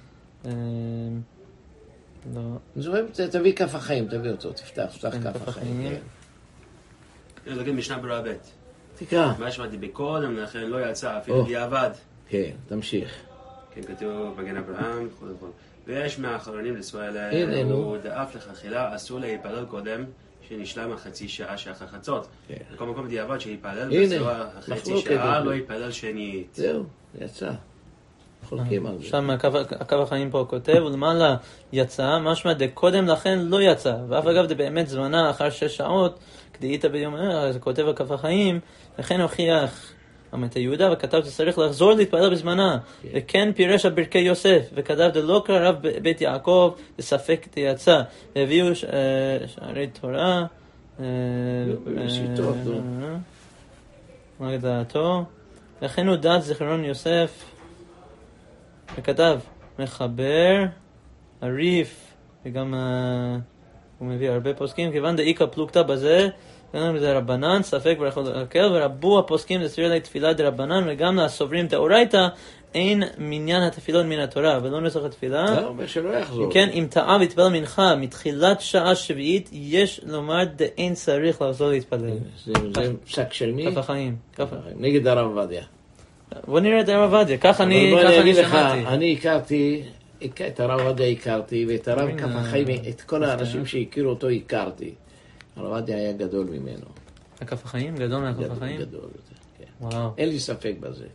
B: לא.
A: זוכר, תביא כף החיים, תביא אותו, תפתח, תפתח כף החיים.
D: זה להגיד משנה ברורה ב'.
A: תקרא.
D: מה שמעתי בקודם, לכן לא יצא אפילו דיעבד.
A: כן, תמשיך.
D: כן, כתוב בגן אברהם, וכו' וכו'. ויש מהאחרונים לישראל, הוא דאף לכתחילה, אסור להיפלל קודם, שנשלם החצי שעה שאחר חצות. בכל מקום דיעבד שיפלל בסורה החצי שעה, לא יפלל שנית.
A: זהו, יצא. חולקים על זה.
B: שם הקו החיים פה כותב, ולמעלה יצא, משמע דקודם לכן לא יצא. ואף אגב זה באמת זמנה אחר שש שעות, כדאית ביום אחר, אז כותב הקו החיים, לכן הוכיח עמית יהודה, וכתב שצריך לחזור להתפלל בזמנה, וכן פירש על ברכי יוסף, וכתב דלא קרא רב בית יעקב, וספק תיצא, והביאו שערי תורה,
A: שיטות, לא.
B: מה לדעתו? לכן הוא דעת זכרון יוסף, וכתב מחבר, עריף, וגם הוא מביא הרבה פוסקים, כיוון דאיקה פלוגתא בזה, זה רבנן, ספק ברכות הקל, ורבו הפוסקים לסביר לה תפילה דרבנן, וגם לסוברים דאורייתא, אין מניין התפילון מן התורה, ולא נוסח התפילה.
A: לא, ושלא יחזור.
B: כן, אם טעה והתפלל מנחה מתחילת שעה שביעית, יש לומר דאין צריך לחזור להתפלל.
A: זה פסק של מי?
B: כף החיים.
A: נגד הרב עובדיה.
B: בוא נראה את הרב עובדיה, ככה אני שמעתי.
A: אני הכרתי, את הרב עובדיה הכרתי, ואת הרב כף החיים, את כל האנשים שהכירו אותו הכרתי. הרב עובדיה היה גדול ממנו.
B: הכף החיים? גדול מהכף החיים?
A: גדול יותר, כן.
B: וואו.
A: אין לי ספק בזה.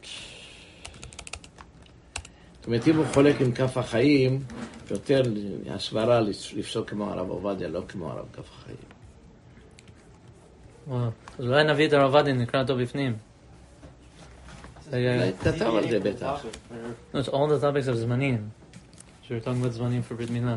A: זאת אומרת, אם הוא חולק עם כף החיים, יותר הסברה לפסוק כמו הרב עובדיה, לא כמו הרב כף החיים.
B: וואו. אז אולי נביא את הרב עובדיה, נקרא אותו בפנים.
A: כתב על זה בטח.
B: No, it's all the topics of זמנים. So we're talking about זמנים for ברית מילה.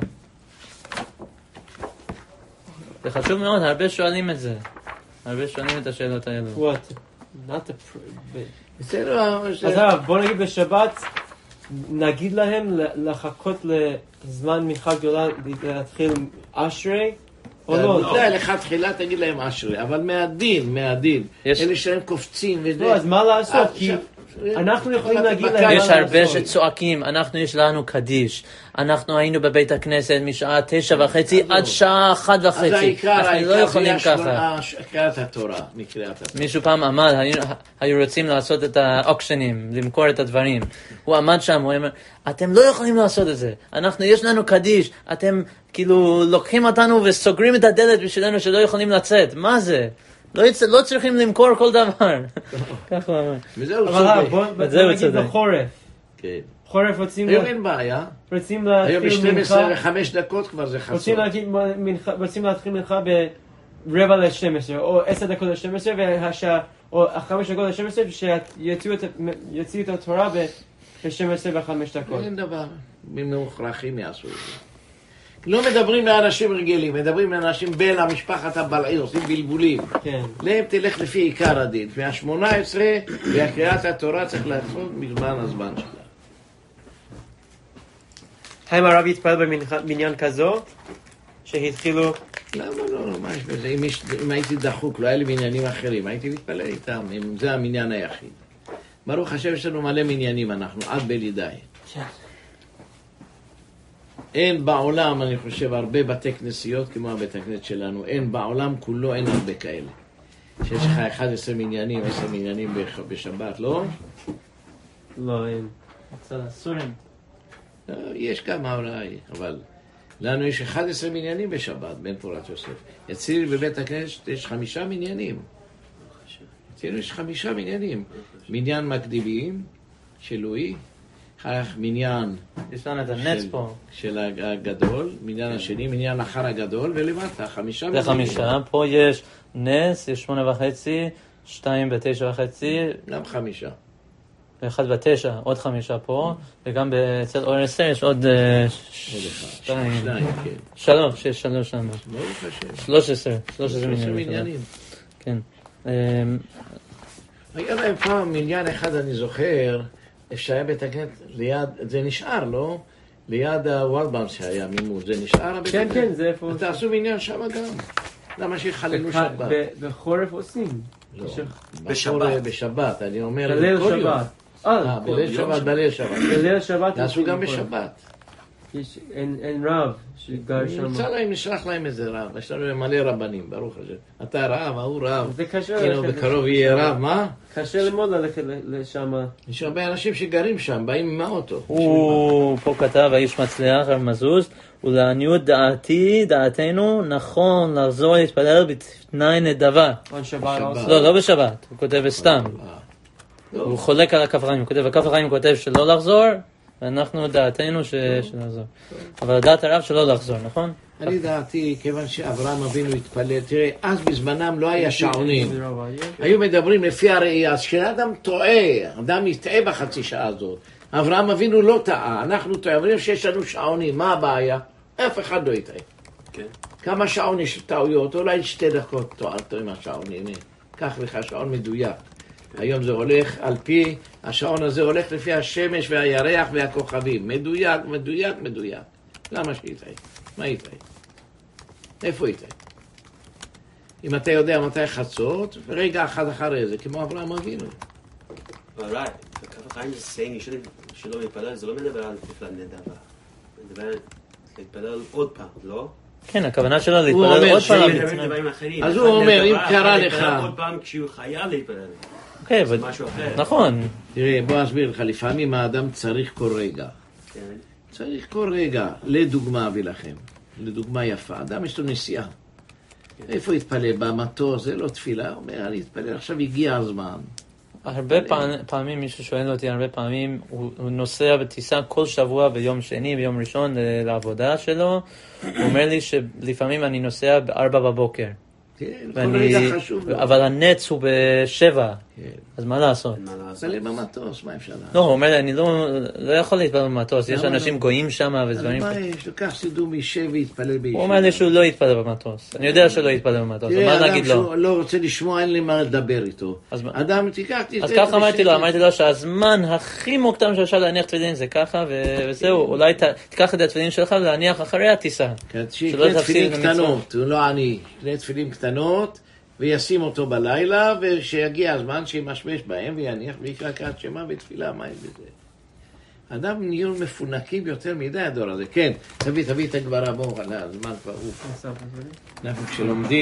B: זה חשוב מאוד, הרבה שואלים את זה. הרבה שואלים את השאלות האלו.
C: What? Not the...
A: בסדר,
C: אז בוא נגיד בשבת, נגיד להם לחכות לזמן מנחה גדולה להתחיל אשרי, או לא?
A: לא, לך תחילה תגיד להם אשרי, אבל מהדין, מהדין. אלה שהם קופצים וזה.
C: לא, אז מה לעשות? כי אנחנו יכולים להגיד להם...
B: יש הרבה שצועקים, אנחנו יש לנו קדיש. אנחנו היינו בבית הכנסת משעה תשע וחצי עד שעה אחת וחצי. אנחנו לא יכולים ככה.
A: קריאת התורה, מקריאת התורה.
B: מישהו פעם עמד, היו רוצים לעשות את האוקשנים, למכור את הדברים. הוא עמד שם, הוא אומר, אתם לא יכולים לעשות את זה. אנחנו, יש לנו קדיש. אתם כאילו לוקחים אותנו וסוגרים את הדלת בשבילנו שלא יכולים לצאת. מה זה? לא צריכים למכור כל דבר. ככה הוא אמר.
A: וזהו
C: אבל
A: צודק.
C: בוא נגיד בחורף.
A: כן.
C: חורף רוצים...
A: היום אין בעיה.
C: רוצים
A: היום
C: להתחיל
A: ב-שתים עשרה
C: מנחה...
A: וחמש דקות כבר זה חסור.
C: רוצים להתחיל מנחה ברבע ל-שתים עשרה, או עשר דקות ל-שתים עשרה, והשעה, או חמש דקות ל-שתים עשרה, שיוציאו את התורה ב-שתים עשרה וחמש דקות.
A: אין דבר. ממוכרחים יעשו את זה. לא מדברים לאנשים רגילים, מדברים לאנשים בין המשפחת הבלעי, עושים בלבולים.
C: כן.
A: להם תלך לפי עיקר הדין. מה-שמונה עשרה והקריאת התורה צריך לעשות בזמן הזמן שלה.
C: האם הרב יתפלל במניין כזו? שהתחילו...
A: למה לא? מה יש בזה? אם, יש, אם הייתי דחוק, לא היה לי מניינים אחרים, הייתי מתפלל איתם, אם זה המניין היחיד. ברוך השם, יש לנו מלא מניינים אנחנו, עד בלידי. אין בעולם, אני חושב, הרבה בתי כנסיות כמו הבית הכנסת שלנו. אין בעולם כולו, אין הרבה כאלה. שיש לך אחד עשר מניינים, עשר מניינים בשבת, לא?
C: לא, אין.
B: אצל הסורים.
A: יש כמה אולי, אבל לנו יש אחד עשר מניינים בשבת, בן פורת יוסף. אצלי בבית הכנסת יש חמישה מניינים. אצלנו יש חמישה מניינים. מניין מקדימים, שלוי, כך מניין
B: יש לנו את הנץ פה.
A: של הגדול, מניין השני, מניין אחר הגדול, ולמטה, חמישה
B: זה
A: מניינים.
B: חמישה, פה יש נס, יש שמונה וחצי, שתיים בתשע וחצי,
A: גם חמישה.
B: ואחד בתשע, עוד חמישה פה, וגם אצל אור עשר יש עוד
A: עוד אחד.
B: שתיים.
A: שניים, כן.
B: שלוש, יש שלוש שם.
A: ברוך השם.
B: שלוש עשרה, שלוש עשרה
A: שלושה
B: מניינים.
A: מניינים.
B: כן.
A: היה להם פעם מניין אחד, אני זוכר, שהיה בית הכנסת ליד, זה נשאר, לא? ליד הוולבאם שהיה מימון, זה נשאר הבית
C: כן,
A: הכנסת?
C: כן, זה איפה...
A: תעשו מניין שם גם. למה שיחללו שבת?
C: בחורף עושים.
A: לא,
D: בשבת.
A: בחורף, בשבת, אני אומר,
C: בליל
A: כל יום.
C: שבת.
A: אה, בליל שבת, בליל שבת.
C: בליל שבת.
A: תעשו גם
C: עושים
A: בשבת.
C: יש- אין אין רב שגר שם.
A: נמצא להם, נשלח להם איזה רב. יש לנו מלא רבנים, ברוך השם. אתה רב, ההוא רב.
C: זה קשה
A: הנה,
C: ללכת
A: בקרוב יהיה רב, מה?
C: קשה ללמוד ללכת לשם.
A: יש הרבה אנשים שגרים שם, באים עם האוטו.
B: הוא פה כתב, האיש מצליח, הרב מזוז, ולעניות דעתי, דעתנו, נכון לחזור להתפלל בתנאי נדבה.
C: on שבת. also.
B: לא, לא בשבת, הוא כותב סתם.
A: אה.
B: הוא חולק על הכף החיים, הוא כותב, הכף החיים כותב שלא לחזור, ואנחנו דעתנו ש- שלחזור. אבל דעת הרב שלא לחזור, נכון?
A: אני דעתי, כיוון שאברהם אבינו התפלל, תראה, אז בזמנם לא היה שעונים. היו מדברים לפי הראייה, אז כשאדם טועה, אדם יטעה בחצי שעה הזאת. אברהם אבינו לא טעה, אנחנו טועים שיש לנו שעונים, מה הבעיה? אף אחד לא יטעה.
D: כן.
A: כמה שעון יש טעויות, אולי שתי דקות טועה עם השעון, הנה, קח לך שעון מדויק. היום זה הולך על פי, השעון הזה הולך לפי השמש והירח והכוכבים, מדויק, מדויק, מדויק. למה שיטעה? מה יטעה? איפה יטעה? אם אתה יודע מתי חצות, רגע אחד אחרי זה, כמו אברהם אבינו.
D: אבל ראי, בכף החיים זה saying שלא מתפלל, זה לא מדבר על תפילת נדבה. מדבר להתפלל עוד פעם, לא?
B: כן, הכוונה שלו
A: אומר
B: להתפלל עוד פעם.
A: שהיא-
D: מדברים דברים אחרים.
A: אז
D: אחד
A: הוא אומר, אם
D: נדבה,
A: קרה
D: אחד
A: לך-
D: להתפלל עוד פעם כשהוא חייב להתפלל.
B: אוקיי,
D: זה
B: אבל-
D: משהו אחר.
B: נכון.
A: תראה, בוא אסביר לך, לפעמים האדם צריך כל רגע.
D: כן.
A: צריך כל רגע, לדוגמה אביא לכם, לדוגמה יפה, אדם יש לו נסיעה. איפה יתפלל? במטוס, זה לא תפילה, הוא אומר, אני אתפלל, עכשיו הגיע הזמן.
B: הרבה פעמים, פעמים מישהו שואל אותי, הרבה פעמים הוא, הוא נוסע בטיסה כל שבוע ביום שני, ביום ראשון ל- לעבודה שלו. הוא אומר לי שלפעמים אני נוסע בארבע בבוקר.
A: כן, כל
B: ואני,
A: רגע חשוב לו.
B: אבל הנץ הוא בשבע,
A: כן.
B: אז מה לעשות?
D: אין מה לעשות.
A: תפלל במטוס, מה אפשר לעשות?
B: לא, הוא אומר לי, אני לא, לא יכול להתפלל במטוס, יש
A: למה
B: אנשים
A: לא?
B: גויים שם
A: אז
B: ודברים.
A: מה יש? לקח סידור מישב ויתפלל בישיבה.
B: הוא אומר לי שהוא לא יתפלל במטוס. אני יודע שלא יתפלל במטוס, אז
A: תראה,
B: מה
A: אדם
B: נגיד לו?
A: שהוא לא רוצה לשמוע, אין לי מה לדבר איתו.
B: אז מה?
A: אדם, תיקח, תתן.
B: אז ככה אמרתי לו, אמרתי לו שהזמן הכי מוקדם שאפשר להניח תפילין זה ככה, ו- וזהו, אולי ת- תיקח את התפילין שלך ולהניח אחרי הטיסה. שלא
A: שיקנה
B: תפסיד
A: תפילין
B: את המצווה.
A: קטנות, הוא לא עני, שני תפילין קטנות, וישים אותו בלילה, ושיגיע הזמן שימשמש בהם, ויניח ויקרא קריאת שמע בתפילה, מה יש בזה? אדם נהיו מפונקים יותר מדי הדור הזה. כן, תביא, תביא את הגברה, בואו, הזמן כבר הוא. אנחנו כשלומדים